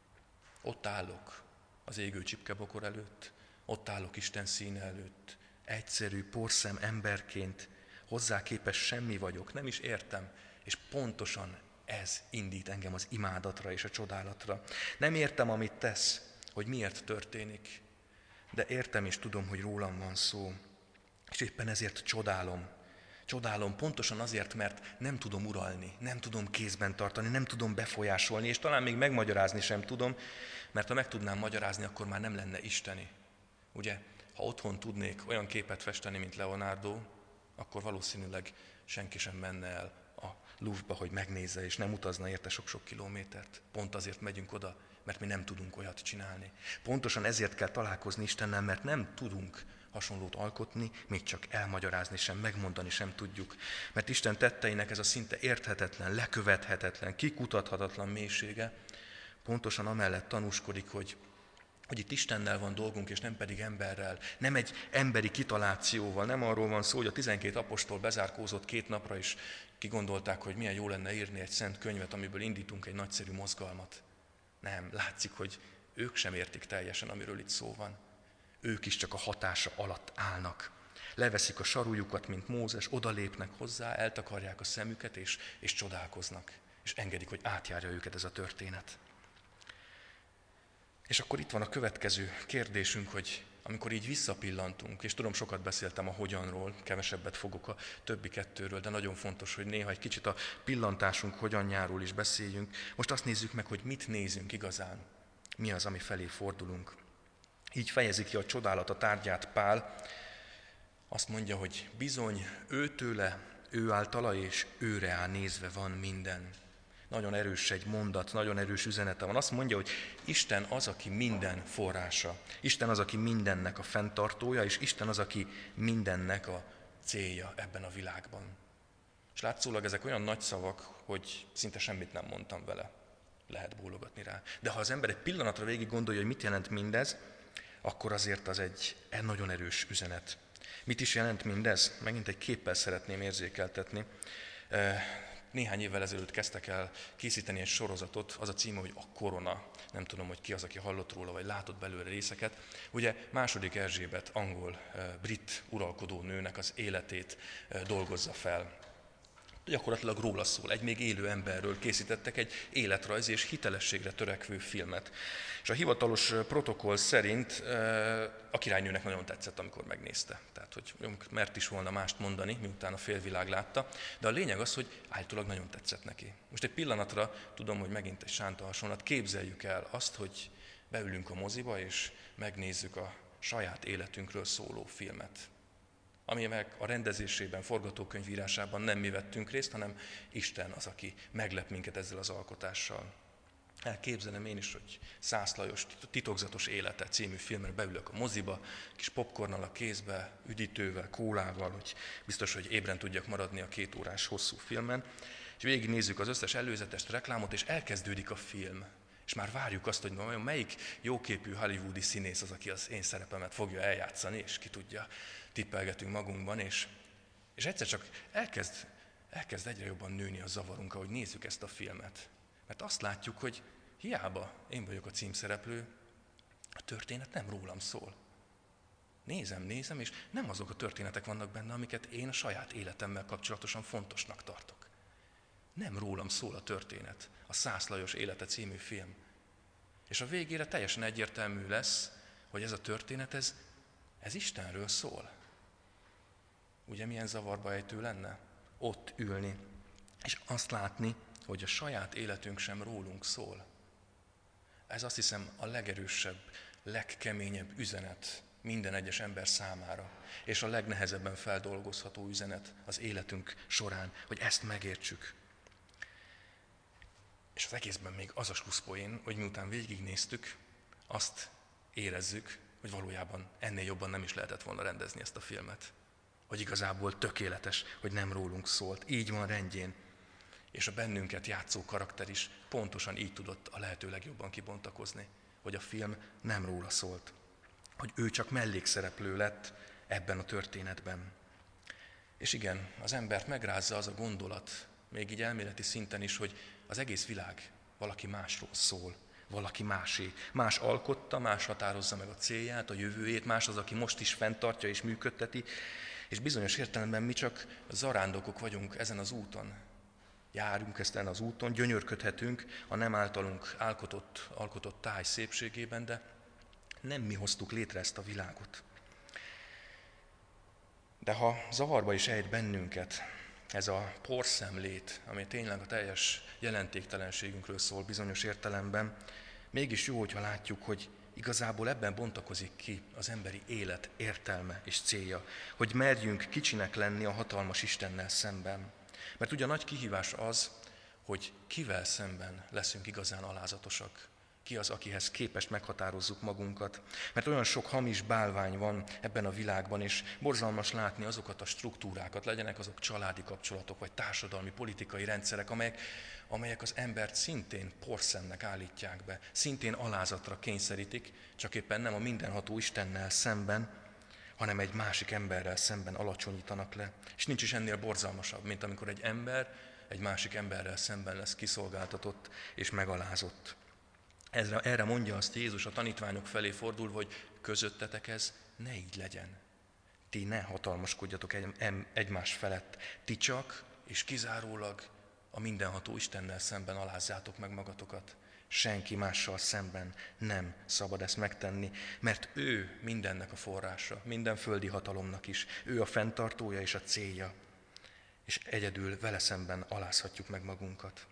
A: Ott állok az égő csipkebokor előtt, ott állok Isten színe előtt, egyszerű porszem emberként, hozzá képes semmi vagyok, nem is értem, és pontosan ez indít engem az imádatra és a csodálatra. Nem értem, amit tesz, hogy miért történik, de értem és tudom, hogy rólam van szó. És éppen ezért csodálom. Csodálom pontosan azért, mert nem tudom uralni, nem tudom kézben tartani, nem tudom befolyásolni, és talán még megmagyarázni sem tudom, mert ha meg tudnám magyarázni, akkor már nem lenne isteni. Ugye, ha otthon tudnék olyan képet festeni, mint Leonardo, akkor valószínűleg senki sem menne el a Louvre-ba, hogy megnézze, és nem utazna érte sok-sok kilométert. Pont azért megyünk oda, mert mi nem tudunk olyat csinálni. Pontosan ezért kell találkozni Istennel, mert nem tudunk hasonlót alkotni, még csak elmagyarázni sem, megmondani sem tudjuk. Mert Isten tetteinek ez a szinte érthetetlen, lekövethetetlen, kikutathatatlan mélysége pontosan amellett tanúskodik, hogy, hogy itt Istennel van dolgunk, és nem pedig emberrel. Nem egy emberi kitalációval, nem arról van szó, hogy a tizenkét apostol bezárkózott két napra, és kigondolták, hogy milyen jó lenne írni egy szent könyvet, amiből indítunk egy nagyszerű mozgalmat. Nem, látszik, hogy ők sem értik teljesen, amiről itt szó van. Ők is csak a hatása alatt állnak. Leveszik a sarújukat, mint Mózes, odalépnek hozzá, eltakarják a szemüket, és, és csodálkoznak. És engedik, hogy átjárja őket ez a történet. És akkor itt van a következő kérdésünk, hogy amikor így visszapillantunk, és tudom, sokat beszéltem a hogyanról, kevesebbet fogok a többi kettőről, de nagyon fontos, hogy néha egy kicsit a pillantásunk hogyanjáról is beszéljünk. Most azt nézzük meg, hogy mit nézünk igazán. Mi az, ami felé fordulunk. Így fejezi ki a csodálata tárgyát Pál. Azt mondja, hogy bizony őtőle, ő általa és őre áll nézve van minden. Nagyon erős egy mondat, nagyon erős üzenete van. Azt mondja, hogy Isten az, aki minden forrása. Isten az, aki mindennek a fenntartója, és Isten az, aki mindennek a célja ebben a világban. És látszólag ezek olyan nagy szavak, hogy szinte semmit nem mondtam vele. Lehet bólogatni rá. De ha az ember egy pillanatra végig gondolja, hogy mit jelent mindez, akkor azért az egy nagyon erős üzenet. Mit is jelent mindez? Megint egy képpel szeretném érzékeltetni. Néhány évvel ezelőtt kezdtek el készíteni egy sorozatot, az a címe, hogy A Korona. Nem tudom, hogy ki az, aki hallott róla, vagy látott belőle részeket. Ugye második Erzsébet, angol, brit uralkodó nőnek az életét dolgozza fel. Gyakorlatilag róla szól, egy még élő emberről készítettek egy életrajz és hitelességre törekvő filmet. És a hivatalos protokoll szerint a királynőnek nagyon tetszett, amikor megnézte. Tehát, hogy mert is volna mást mondani, miután a félvilág látta, de a lényeg az, hogy állítólag nagyon tetszett neki. Most egy pillanatra, tudom, hogy megint egy sánta hasonlat, képzeljük el azt, hogy beülünk a moziba, és megnézzük a saját életünkről szóló filmet, amivel a rendezésében, forgatókönyvírásában nem mi vettünk részt, hanem Isten az, aki meglep minket ezzel az alkotással. Elképzelem én is, hogy Szász Lajos Titokzatos élete című filmre beülök a moziba, kis popcornnal a kézbe, üdítővel, kólával, hogy biztos, hogy ébren tudjak maradni a két órás hosszú filmen, és végignézzük az összes előzetes reklámot, és elkezdődik a film. És már várjuk azt, hogy vajon melyik jóképű hollywoodi színész az, aki az én szerepemet fogja eljátszani, és ki tudja, tippelgetünk magunkban, és, és egyszer csak elkezd, elkezd egyre jobban nőni a zavarunk, ahogy nézzük ezt a filmet. Mert azt látjuk, hogy hiába én vagyok a címszereplő, a történet nem rólam szól. Nézem, nézem, és nem azok a történetek vannak benne, amiket én a saját életemmel kapcsolatosan fontosnak tartok. Nem rólam szól a történet, a Szász Lajos Élete című film. És a végére teljesen egyértelmű lesz, hogy ez a történet, ez, ez Istenről szól. Ugye milyen zavarba ejtő lenne? Ott ülni, és azt látni, hogy a saját életünk sem rólunk szól. Ez azt hiszem a legerősebb, legkeményebb üzenet minden egyes ember számára, és a legnehezebben feldolgozható üzenet az életünk során, hogy ezt megértsük. És az egészben még az a slusszpoén, hogy miután végignéztük, azt érezzük, hogy valójában ennél jobban nem is lehetett volna rendezni ezt a filmet. Hogy igazából tökéletes, hogy nem rólunk szólt. Így van rendjén. És a bennünket játszó karakter is pontosan így tudott a lehető legjobban kibontakozni, hogy a film nem róla szólt. Hogy ő csak mellékszereplő lett ebben a történetben. És igen, az embert megrázza az a gondolat, még így elméleti szinten is, hogy az egész világ valaki másról szól, valaki másé. Más alkotta, más határozza meg a célját, a jövőjét, más az, aki most is fenntartja és működteti, és bizonyos értelemben mi csak zarándokok vagyunk ezen az úton. Járunk ezen az úton, gyönyörködhetünk a nem általunk alkotott, alkotott táj szépségében, de nem mi hoztuk létre ezt a világot. De ha zavarba is ejt bennünket ez a porszemlét, ami tényleg a teljes jelentéktelenségünkről szól bizonyos értelemben, mégis jó, hogyha látjuk, hogy igazából ebben bontakozik ki az emberi élet értelme és célja, hogy merjünk kicsinek lenni a hatalmas Istennel szemben. Mert ugye a nagy kihívás az, hogy kivel szemben leszünk igazán alázatosak. Ki az, akihez képest meghatározzuk magunkat. Mert olyan sok hamis bálvány van ebben a világban, és borzalmas látni azokat a struktúrákat, legyenek azok családi kapcsolatok, vagy társadalmi, politikai rendszerek, amelyek, amelyek az embert szintén porszemnek állítják be, szintén alázatra kényszerítik, csak éppen nem a mindenható Istennel szemben, hanem egy másik emberrel szemben alacsonyítanak le. És nincs is ennél borzalmasabb, mint amikor egy ember egy másik emberrel szemben lesz kiszolgáltatott és megalázott. Ezre, erre mondja azt Jézus a tanítványok felé fordulva, hogy közöttetek ez ne így legyen. Ti ne hatalmaskodjatok egy, egymás felett, ti csak és kizárólag a mindenható Istennel szemben alázzátok meg magatokat. Senki mással szemben nem szabad ezt megtenni, mert ő mindennek a forrása, minden földi hatalomnak is. Ő a fenntartója és a célja, és egyedül vele szemben alázhatjuk meg magunkat.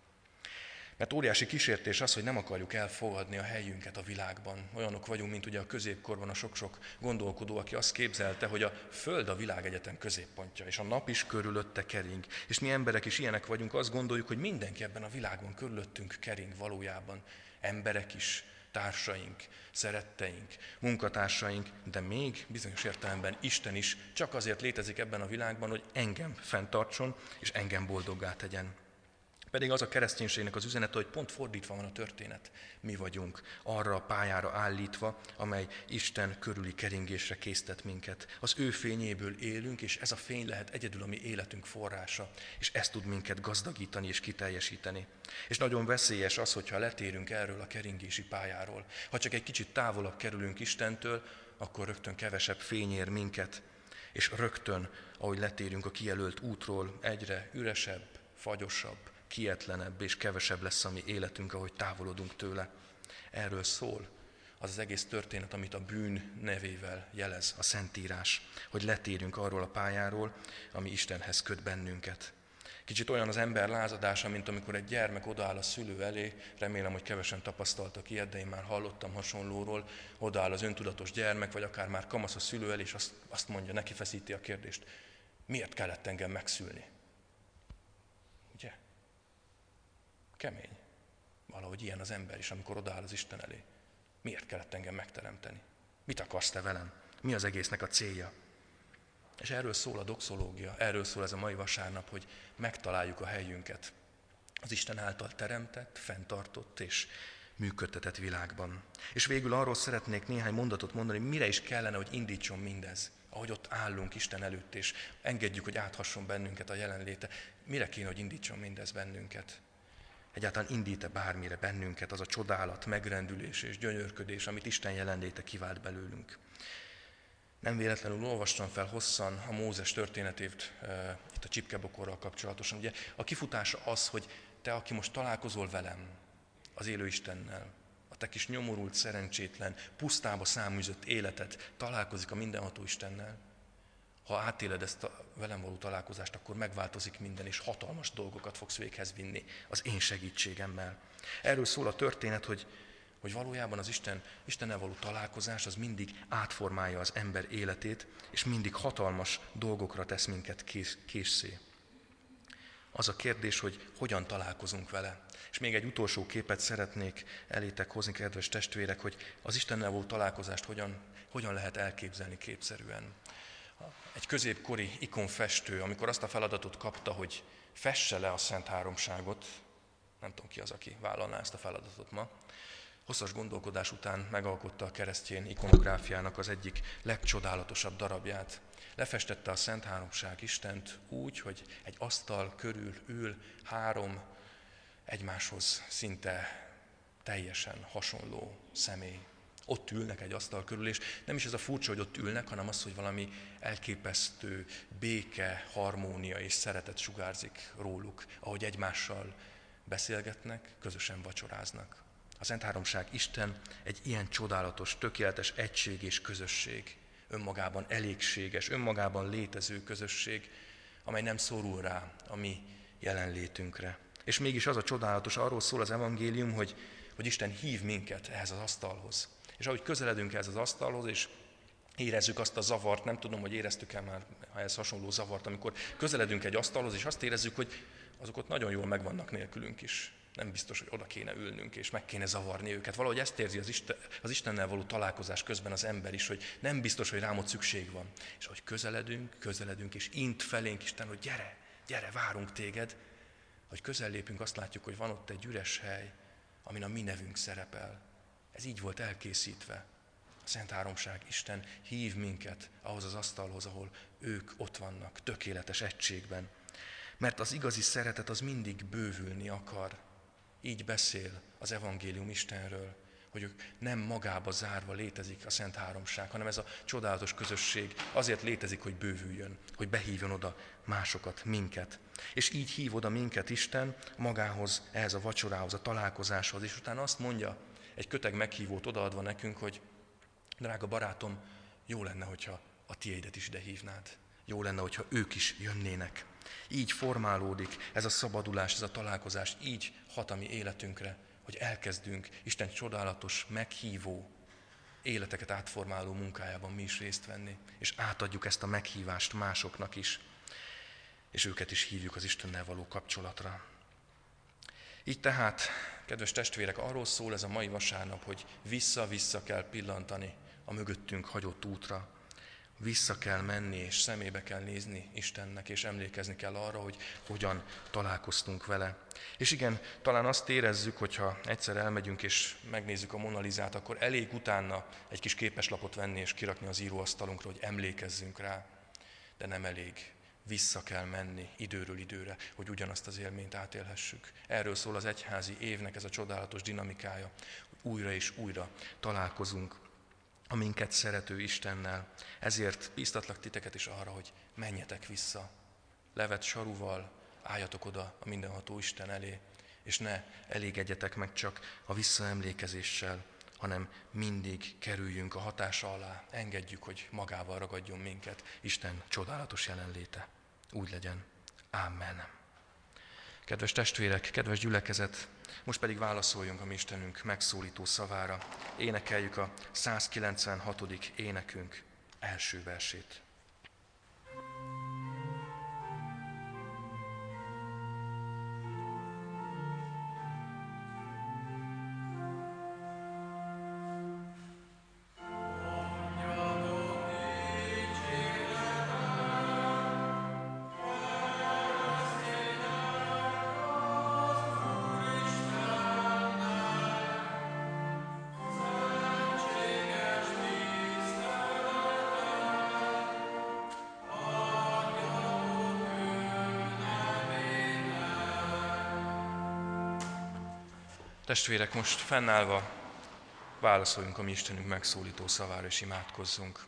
A: Mert óriási kísértés az, hogy nem akarjuk elfogadni a helyünket a világban. Olyanok vagyunk, mint ugye a középkorban a sok-sok gondolkodó, aki azt képzelte, hogy a Föld a világegyetem középpontja, és a nap is körülötte kering. És mi emberek is ilyenek vagyunk, azt gondoljuk, hogy mindenki ebben a világban körülöttünk kering valójában. Emberek is, társaink, szeretteink, munkatársaink, de még bizonyos értelemben Isten is csak azért létezik ebben a világban, hogy engem fenntartson, és engem boldoggá tegyen. Pedig az a kereszténységnek az üzenete, hogy pont fordítva van a történet. Mi vagyunk arra a pályára állítva, amely Isten körüli keringésre késztet minket. Az ő fényéből élünk, és ez a fény lehet egyedül a mi életünk forrása, és ez tud minket gazdagítani és kiteljesíteni. És nagyon veszélyes az, hogyha letérünk erről a keringési pályáról. Ha csak egy kicsit távolabb kerülünk Istentől, akkor rögtön kevesebb fény ér minket, és rögtön, ahogy letérünk a kijelölt útról, egyre üresebb, fagyosabb, kietlenebb és kevesebb lesz a mi életünk, ahogy távolodunk tőle. Erről szól az az egész történet, amit a bűn nevével jelez a Szentírás, hogy letérünk arról a pályáról, ami Istenhez köt bennünket. Kicsit olyan az ember lázadása, mint amikor egy gyermek odaáll a szülő elé, remélem, hogy kevesen tapasztaltak ilyet, de én már hallottam hasonlóról, odaáll az öntudatos gyermek, vagy akár már kamasz a szülő elé, és azt, azt mondja, neki feszíti a kérdést, miért kellett engem megszülni? Ugye? Kemény. valahogy ilyen az ember is, amikor odaáll az Isten elé. Miért kellett engem megteremteni? Mit akarsz te velem? Mi az egésznek a célja? És erről szól a doxológia, erről szól ez a mai vasárnap, hogy megtaláljuk a helyünket az Isten által teremtett, fenntartott és működtetett világban. És végül arról szeretnék néhány mondatot mondani, mire is kellene, hogy indítson mindez, ahogy ott állunk Isten előtt, és engedjük, hogy áthasson bennünket a jelenléte. Mire kéne, hogy indítson mindez bennünket? Egyáltalán indít-e bármire bennünket az a csodálat, megrendülés és gyönyörködés, amit Isten jelenléte kivált belőlünk? Nem véletlenül olvastam fel hosszan a Mózes történetét e, itt a csipkebokorral kapcsolatosan. Ugye a kifutása az, hogy te, aki most találkozol velem, az élő Istennel, a te kis nyomorult, szerencsétlen, pusztába száműzött életet találkozik a mindenható Istennel. Ha átéled ezt a velem való találkozást, akkor megváltozik minden, és hatalmas dolgokat fogsz véghez vinni az én segítségemmel. Erről szól a történet, hogy, hogy valójában az Isten, Istennel való találkozás az mindig átformálja az ember életét, és mindig hatalmas dolgokra tesz minket kész, készé. Az a kérdés, hogy hogyan találkozunk vele. És még egy utolsó képet szeretnék elétek hozni, kedves testvérek, hogy az Istennel való találkozást hogyan, hogyan lehet elképzelni képszerűen. Egy középkori ikonfestő, amikor azt a feladatot kapta, hogy fesse le a Szent Háromságot, nem tudom ki az, aki vállalná ezt a feladatot ma, hosszas gondolkodás után megalkotta a keresztény ikonográfiának az egyik legcsodálatosabb darabját. Lefestette a Szent Háromság Istent úgy, hogy egy asztal körül ül három egymáshoz szinte teljesen hasonló személy. Ott ülnek egy asztal körül, és nem is ez a furcsa, hogy ott ülnek, hanem az, hogy valami elképesztő béke, harmónia és szeretet sugárzik róluk, ahogy egymással beszélgetnek, közösen vacsoráznak. A Szent Háromság Isten egy ilyen csodálatos, tökéletes egység és közösség, önmagában elégséges, önmagában létező közösség, amely nem szorul rá a mi jelenlétünkre. És mégis az a csodálatos, arról szól az evangélium, hogy, hogy Isten hív minket ehhez az asztalhoz. És ahogy közeledünk ehhez az asztalhoz, és érezzük azt a zavart, nem tudom, hogy éreztük-e már ehhez hasonló zavart, amikor közeledünk egy asztalhoz, és azt érezzük, hogy azok ott nagyon jól megvannak nélkülünk is. Nem biztos, hogy oda kéne ülnünk, és meg kéne zavarni őket. Valahogy ezt érzi az, Isten, az Istennel való találkozás közben az ember is, hogy nem biztos, hogy rám ott szükség van. És ahogy közeledünk, közeledünk, és int felénk Isten, hogy gyere, gyere, várunk téged, hogy közel lépünk, azt látjuk, hogy van ott egy üres hely, amin a mi nevünk szerepel. Ez így volt elkészítve. A Szent Háromság Isten hív minket ahhoz az asztalhoz, ahol ők ott vannak, tökéletes egységben. Mert az igazi szeretet az mindig bővülni akar. Így beszél az evangélium Istenről, hogy ők nem magába zárva létezik a Szent Háromság, hanem ez a csodálatos közösség azért létezik, hogy bővüljön, hogy behívjon oda másokat, minket. És így hív oda minket Isten magához, ehhez a vacsorához, a találkozáshoz, és utána azt mondja, egy köteg meghívót odaadva nekünk, hogy drága barátom, jó lenne, hogyha a tiédet is ide hívnád. Jó lenne, hogyha ők is jönnének. Így formálódik ez a szabadulás, ez a találkozás, így hat a mi életünkre, hogy elkezdünk Isten csodálatos, meghívó, életeket átformáló munkájában mi is részt venni, és átadjuk ezt a meghívást másoknak is, és őket is hívjuk az Istennel való kapcsolatra. Így tehát, kedves testvérek, arról szól ez a mai vasárnap, hogy vissza-vissza kell pillantani a mögöttünk hagyott útra. Vissza kell menni, és szemébe kell nézni Istennek, és emlékezni kell arra, hogy hogyan találkoztunk vele. És igen, talán azt érezzük, hogyha egyszer elmegyünk és megnézzük a Mona Lisát, akkor elég utána egy kis képeslapot venni és kirakni az íróasztalunkra, hogy emlékezzünk rá. De nem elég. Vissza kell menni időről időre, hogy ugyanazt az élményt átélhessük. Erről szól az egyházi évnek ez a csodálatos dinamikája, hogy újra és újra találkozunk a minket szerető Istennel. Ezért bíztatlak titeket is arra, hogy menjetek vissza. Levet saruval álljatok oda a mindenható Isten elé, és ne elégedjetek meg csak a visszaemlékezéssel, hanem mindig kerüljünk a hatása alá, engedjük, hogy magával ragadjon minket Isten csodálatos jelenléte. Úgy legyen. Amen. Kedves testvérek, kedves gyülekezet, most pedig válaszoljunk a mi Istenünk megszólító szavára. Énekeljük a százkilencvenhatodik énekünk első versét. Testvérek, most fennállva válaszoljunk a mi Istenünk megszólító szavára, és imádkozzunk.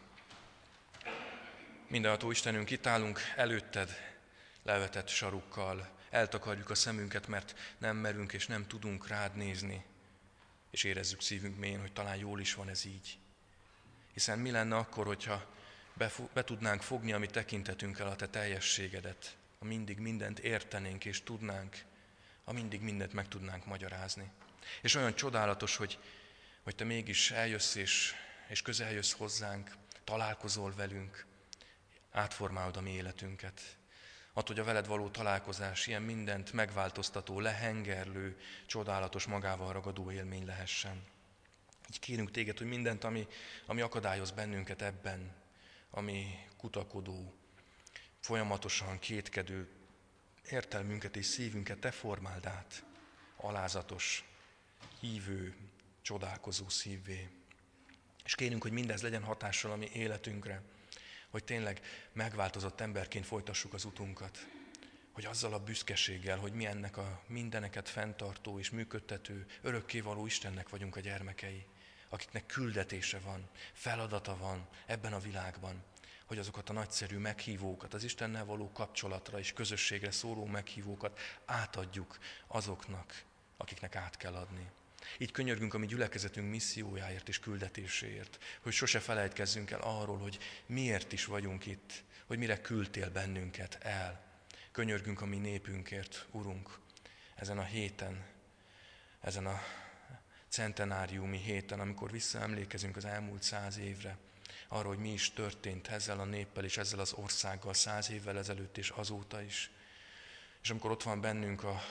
A: Mindenható Istenünk, itt állunk előtted levetett sarukkal, eltakarjuk a szemünket, mert nem merünk és nem tudunk rád nézni, és érezzük szívünk mélyén, hogy talán jól is van ez így. Hiszen mi lenne akkor, hogyha be tudnánk fogni a mi tekintetünkkel a te teljességedet, ha mindig mindent értenénk és tudnánk, ha mindig mindent meg tudnánk magyarázni. És olyan csodálatos, hogy, hogy te mégis eljössz és, és közel jössz hozzánk, találkozol velünk, átformálod a mi életünket. Attól, hogy a veled való találkozás ilyen mindent megváltoztató, lehengerlő, csodálatos, magával ragadó élmény lehessen. Így kérünk téged, hogy mindent, ami, ami akadályoz bennünket ebben, ami kutakodó, folyamatosan kétkedő értelmünket és szívünket te formáld át, alázatos, hívő, csodálkozó szívvé. És kérünk, hogy mindez legyen hatással a mi életünkre, hogy tényleg megváltozott emberként folytassuk az utunkat, hogy azzal a büszkeséggel, hogy mi ennek a mindeneket fenntartó és működtető, örökkévaló Istennek vagyunk a gyermekei, akiknek küldetése van, feladata van ebben a világban, hogy azokat a nagyszerű meghívókat, az Istennel való kapcsolatra és közösségre szóló meghívókat átadjuk azoknak, akiknek át kell adni. Így könyörgünk a mi gyülekezetünk missziójáért és küldetéséért, hogy sose felejtkezzünk el arról, hogy miért is vagyunk itt, hogy mire küldtél bennünket el. Könyörgünk a mi népünkért, Urunk, ezen a héten, ezen a centenáriumi héten, amikor visszaemlékezünk az elmúlt száz évre, arra, hogy mi is történt ezzel a néppel és ezzel az országgal száz évvel ezelőtt és azóta is. És amikor ott van bennünk a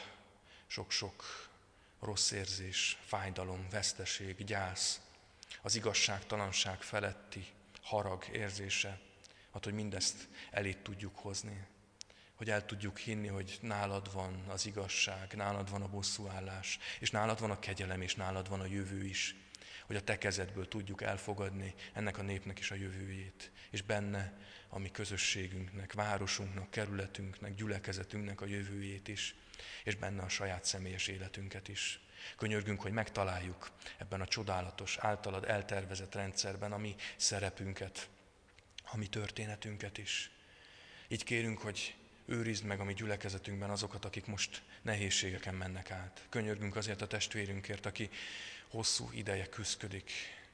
A: sok-sok rossz érzés, fájdalom, veszteség, gyász, az igazságtalanság feletti harag érzése, hát, hogy mindezt elé tudjuk hozni, hogy el tudjuk hinni, hogy nálad van az igazság, nálad van a bosszúállás, és nálad van a kegyelem, és nálad van a jövő is, hogy a te kezedből tudjuk elfogadni ennek a népnek is a jövőjét, és benne a mi közösségünknek, városunknak, kerületünknek, gyülekezetünknek a jövőjét is, és benne a saját személyes életünket is. Könyörgünk, hogy megtaláljuk ebben a csodálatos, általad eltervezett rendszerben a mi szerepünket, a mi történetünket is. Így kérünk, hogy őrizd meg a mi gyülekezetünkben azokat, akik most nehézségeken mennek át. Könyörgünk azért a testvérünkért, aki hosszú ideje küszködik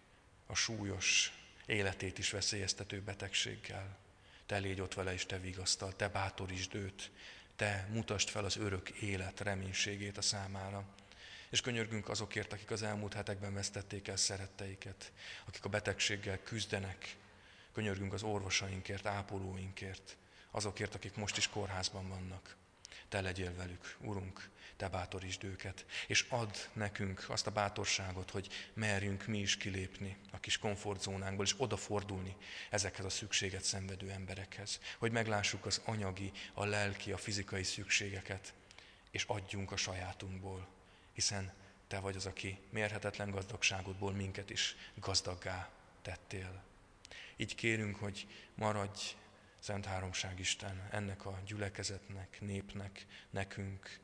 A: a súlyos, életét is veszélyeztető betegséggel. Te légy ott vele, és te vigasztal, te bátorítsd őt, te mutasd fel az örök élet reménységét a számára. És könyörgünk azokért, akik az elmúlt hetekben vesztették el szeretteiket, akik a betegséggel küzdenek. Könyörgünk az orvosainkért, ápolóinkért, azokért, akik most is kórházban vannak. Te legyél velük, Urunk, te bátorítsd őket, és add nekünk azt a bátorságot, hogy merjünk mi is kilépni a kis komfortzónánkból, és odafordulni ezekhez a szükséget szenvedő emberekhez. Hogy meglássuk az anyagi, a lelki, a fizikai szükségeket, és adjunk a sajátunkból, hiszen te vagy az, aki mérhetetlen gazdagságodból minket is gazdaggá tettél. Így kérünk, hogy maradj, Szent Háromság Isten, ennek a gyülekezetnek, népnek, nekünk,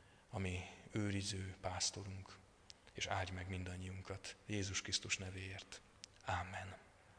A: ami őriző pásztorunk, és áldj meg mindannyiunkat Jézus Krisztus nevéért. Ámen.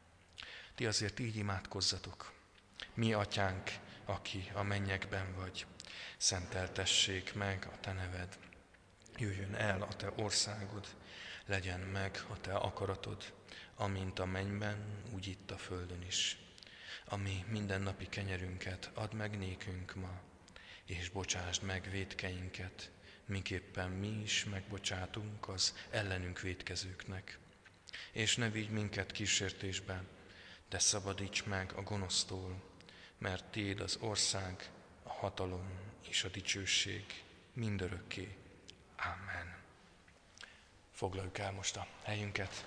A: Ti azért így imádkozzatok. Mi atyánk, aki a mennyekben vagy, szenteltessék meg a te neved. Jöjjön el a te országod, legyen meg a te akaratod, amint a mennyben, úgy itt a földön is. Ami mindennapi kenyerünket add meg nékünk ma, és bocsásd meg vétkeinket, miképpen mi is megbocsátunk az ellenünk vétkezőknek. És ne vigy minket kísértésbe, de szabadíts meg a gonosztól, mert tiéd az ország, a hatalom és a dicsőség mindörökké. Ámen. Foglaljuk el most a helyünket.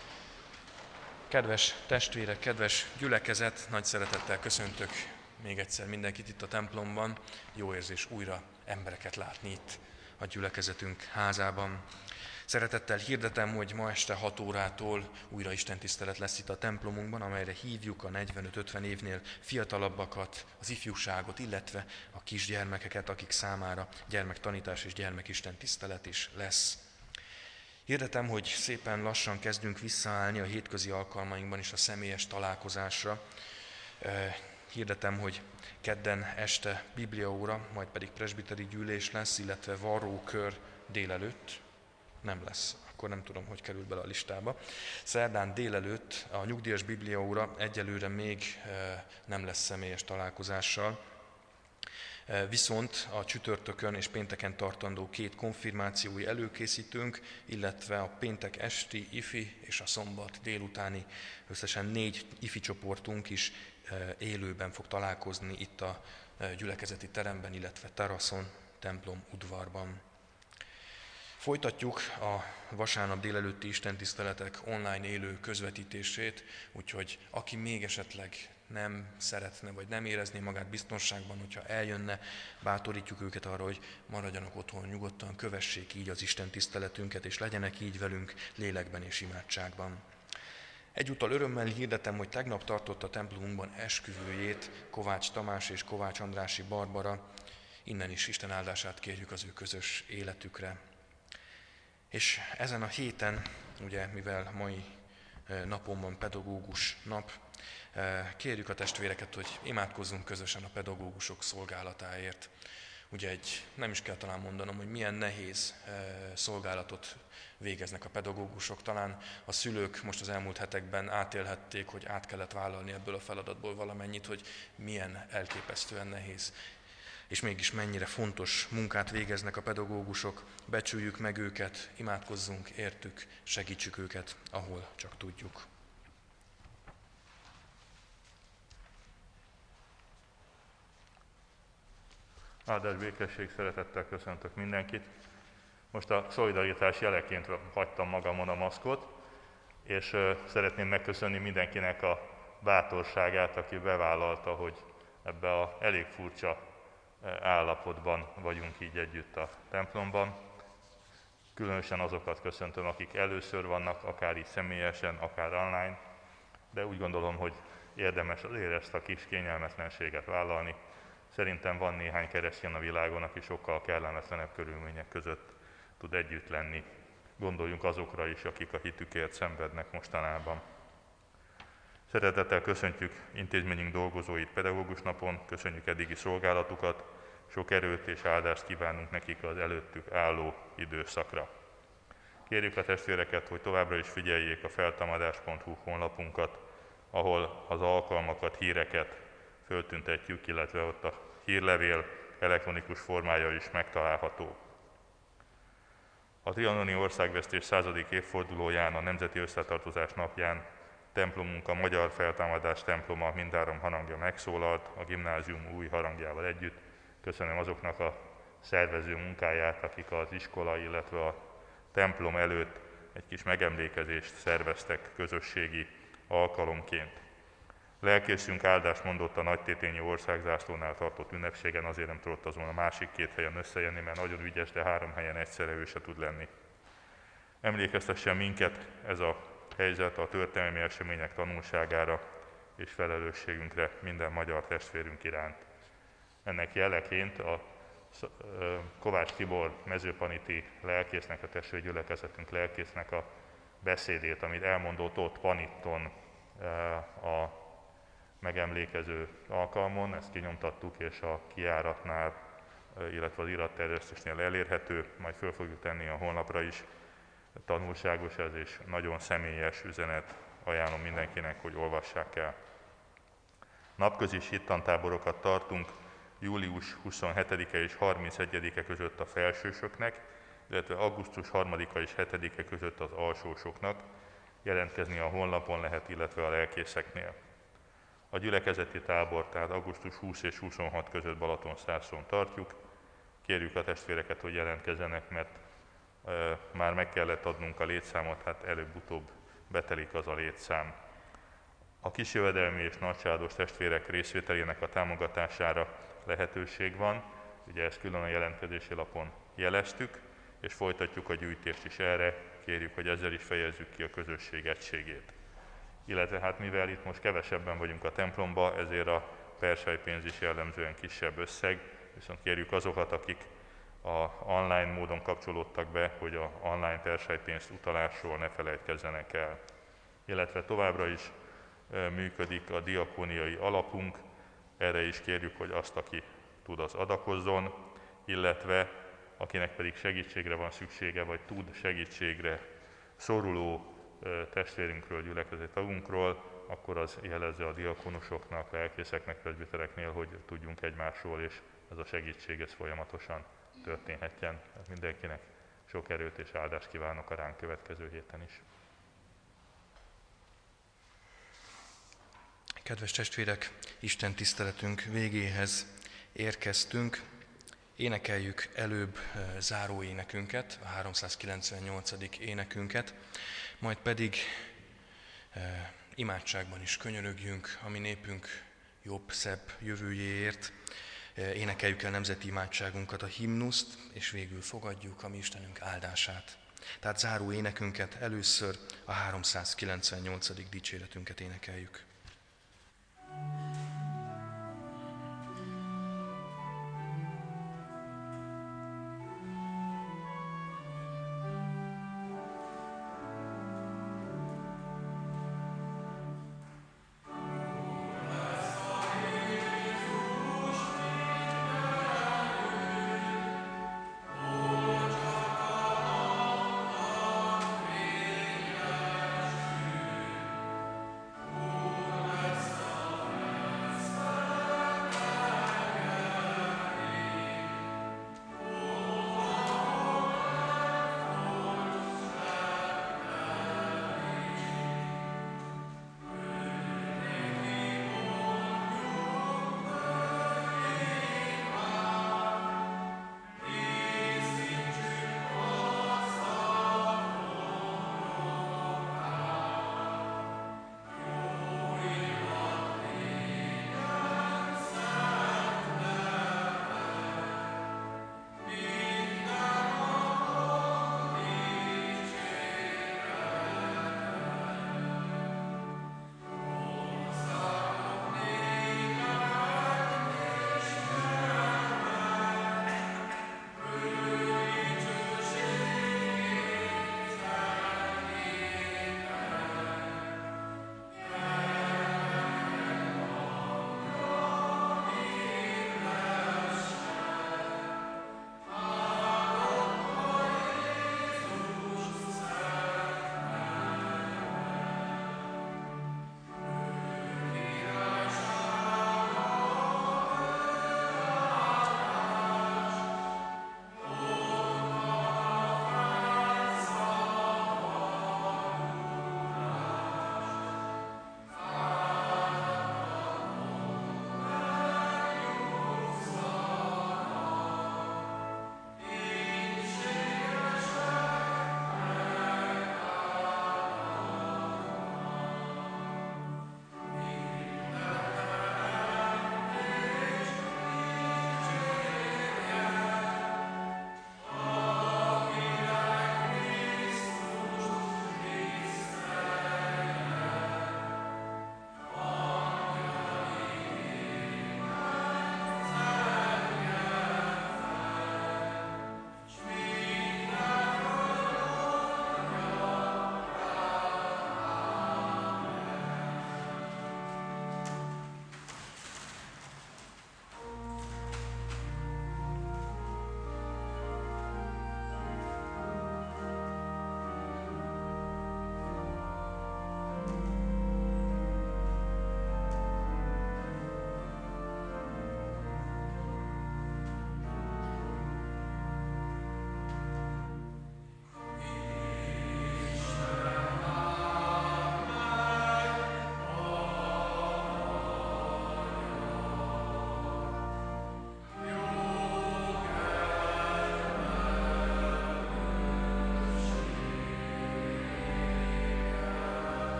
A: Kedves testvérek, kedves gyülekezet, nagy szeretettel köszöntök még egyszer mindenkit itt a templomban. Jó érzés újra embereket látni itt a gyülekezetünk házában. Szeretettel hirdetem, hogy ma este hat órától újra istentisztelet lesz itt a templomunkban, amelyre hívjuk a negyvenöt-ötven évnél fiatalabbakat, az ifjúságot, illetve a kisgyermekeket, akik számára gyermektanítás és gyermekistentisztelet is lesz. Hirdetem, hogy szépen lassan kezdünk visszaállni a hétközi alkalmainkban is a személyes találkozásra. Hirdetem, hogy kedden este bibliaóra, majd pedig presbiteri gyűlés lesz, illetve varrókör délelőtt. Nem lesz, akkor nem tudom, hogy került bele a listába. Szerdán délelőtt a nyugdíjas bibliaóra egyelőre még nem lesz személyes találkozással, viszont a csütörtökön és pénteken tartandó két konfirmációi előkészítőnk, illetve a péntek esti ifi és a szombat délutáni összesen négy ifi csoportunk is élőben fog találkozni itt a gyülekezeti teremben, illetve teraszon, templom udvarban. Folytatjuk a vasárnap délelőtti istentiszteletek online élő közvetítését, úgyhogy aki még esetleg nem szeretne, vagy nem érezné magát biztonságban, hogyha eljönne, bátorítjuk őket arra, hogy maradjanak otthon nyugodtan, kövessék így az istentiszteletünket, és legyenek így velünk lélekben és imádságban. Egyúttal örömmel hirdetem, hogy tegnap tartott a templomunkban esküvőjét Kovács Tamás és Kovács Andrássy Barbara. Innen is Isten áldását kérjük az ő közös életükre. És ezen a héten, ugye mivel mai napon van pedagógus nap, kérjük a testvéreket, hogy imádkozzunk közösen a pedagógusok szolgálatáért. Ugye egy, nem is kell talán mondanom, hogy milyen nehéz szolgálatot végeznek a pedagógusok. Talán a szülők most az elmúlt hetekben átélhették, hogy át kellett vállalni ebből a feladatból valamennyit, hogy milyen elképesztően nehéz. És mégis mennyire fontos munkát végeznek a pedagógusok, becsüljük meg őket, imádkozzunk értük, segítsük őket, ahol csak tudjuk.
B: Áldás, békesség, szeretettel köszöntök mindenkit. Most a szolidaritás jeleként hagytam magamon a maszkot, és szeretném megköszönni mindenkinek a bátorságát, aki bevállalta, hogy ebbe a elég furcsa állapotban vagyunk így együtt a templomban. Különösen azokat köszöntöm, akik először vannak, akár így személyesen, akár online, de úgy gondolom, hogy érdemes azért ezt a kis kényelmetlenséget vállalni. Szerintem van néhány keresztény a világon, aki sokkal kellemetlenebb körülmények között tud együtt lenni. Gondoljunk azokra is, akik a hitükért szenvednek mostanában. Szeretettel köszöntjük intézményünk dolgozóit pedagógus napon, köszönjük eddigi szolgálatukat, sok erőt és áldást kívánunk nekik az előttük álló időszakra. Kérjük a testvéreket, hogy továbbra is figyeljék a feltámadás pont hu honlapunkat, ahol az alkalmakat, híreket föltüntetjük, illetve ott a hírlevél elektronikus formája is megtalálható. A trianoni országvesztés századik évfordulóján, a Nemzeti Összetartozás napján templomunk, a Magyar Feltámadás temploma mindhárom harangja megszólalt, a gimnázium új harangjával együtt. Köszönöm azoknak a szervező munkáját, akik az iskola, illetve a templom előtt egy kis megemlékezést szerveztek közösségi alkalomként. Lelkészünk áldást mondott a Nagytétényi országzászlónál tartott ünnepségen, azért nem tudott azon a másik két helyen összejönni, mert nagyon ügyes, de három helyen egyszerre ő se tud lenni. Emlékeztessen minket ez a helyzet a történelmi események tanulságára és felelősségünkre minden magyar testvérünk iránt. Ennek jeleként a Kovács Tibor mezőpaniti lelkésznek, a testvérgyülekezetünk lelkésznek a beszédét, amit elmondott ott Panitton a megemlékező alkalmon, ezt kinyomtattuk, és a kijáratnál, illetve az iratterjesztésnél elérhető, majd föl fogjuk tenni a honlapra is. Tanulságos ez, és nagyon személyes üzenet, ajánlom mindenkinek, hogy olvassák el. Napközis hittantáborokat tartunk július huszonhetedike és harmincegyedike között a felsősöknek, illetve augusztus harmadika és hetedike között az alsósoknak. Jelentkezni a honlapon lehet, illetve a lelkészeknél. A gyülekezeti tábor tehát augusztus huszadika és huszonhatodika között Balatonszárszón tartjuk. Kérjük a testvéreket, hogy jelentkezzenek, mert e, már meg kellett adnunk a létszámot, hát előbb-utóbb betelik az a létszám. A kisjövedelmi és nagycsaládos testvérek részvételének a támogatására lehetőség van, ugye ezt külön a jelentkezési lapon jeleztük, és folytatjuk a gyűjtést is erre, kérjük, hogy ezzel is fejezzük ki a közösség egységét. Illetve hát mivel itt most kevesebben vagyunk a templomba, ezért a persejpénz is jellemzően kisebb összeg, viszont kérjük azokat, akik a online módon kapcsolódtak be, hogy a online persejpénzt utalásról ne felejtkezzenek el. Illetve továbbra is működik a diakóniai alapunk, erre is kérjük, hogy azt, aki tud, az adakozzon, illetve akinek pedig segítségre van szüksége, vagy tud segítségre szoruló testvérünkről, gyülekezeti tagunkról, akkor az jelezze a diakonusoknak, lelkészeknek, presbitereknél, hogy tudjunk egymásról, és ez a segítség ez folyamatosan történhetjen. Mindenkinek sok erőt és áldást kívánok a ránk következő héten is.
A: Kedves testvérek, Isten tiszteletünk végéhez érkeztünk. Énekeljük előbb záróénekünket, a háromszázkilencvennyolcadik énekünket, majd pedig e, imádságban is könyörögjünk a mi népünk jobb, szebb jövőjéért. E, énekeljük el nemzeti imádságunkat, a himnuszt, és végül fogadjuk a mi Istenünk áldását. Tehát záró énekünket először a háromszázkilencvennyolcadik dicséretünket énekeljük.
C: Oh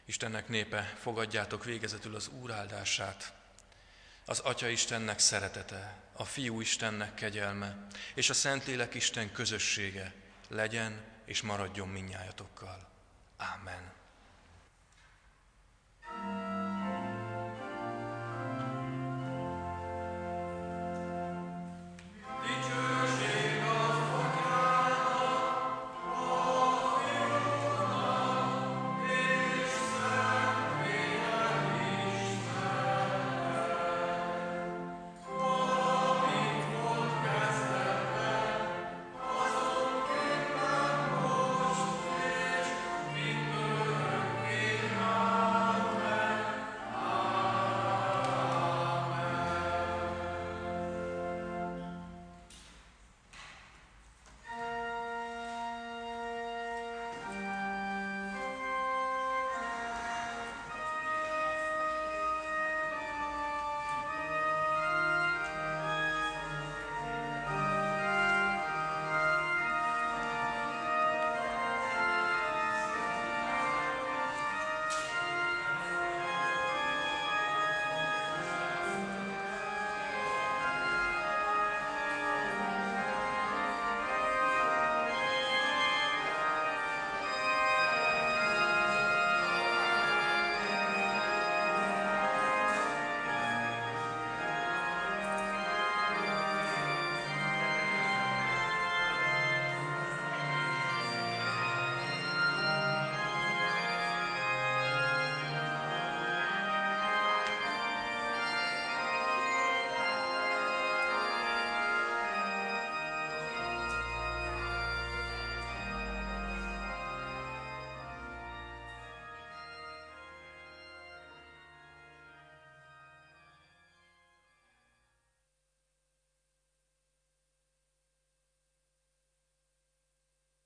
A: Istennek népe, fogadjátok végezetül az Úr áldását. Az Atya Istennek szeretete, a Fiú Istennek kegyelme, és a Szentlélek Isten közössége legyen és maradjon mindnyájatokkal. Ámen.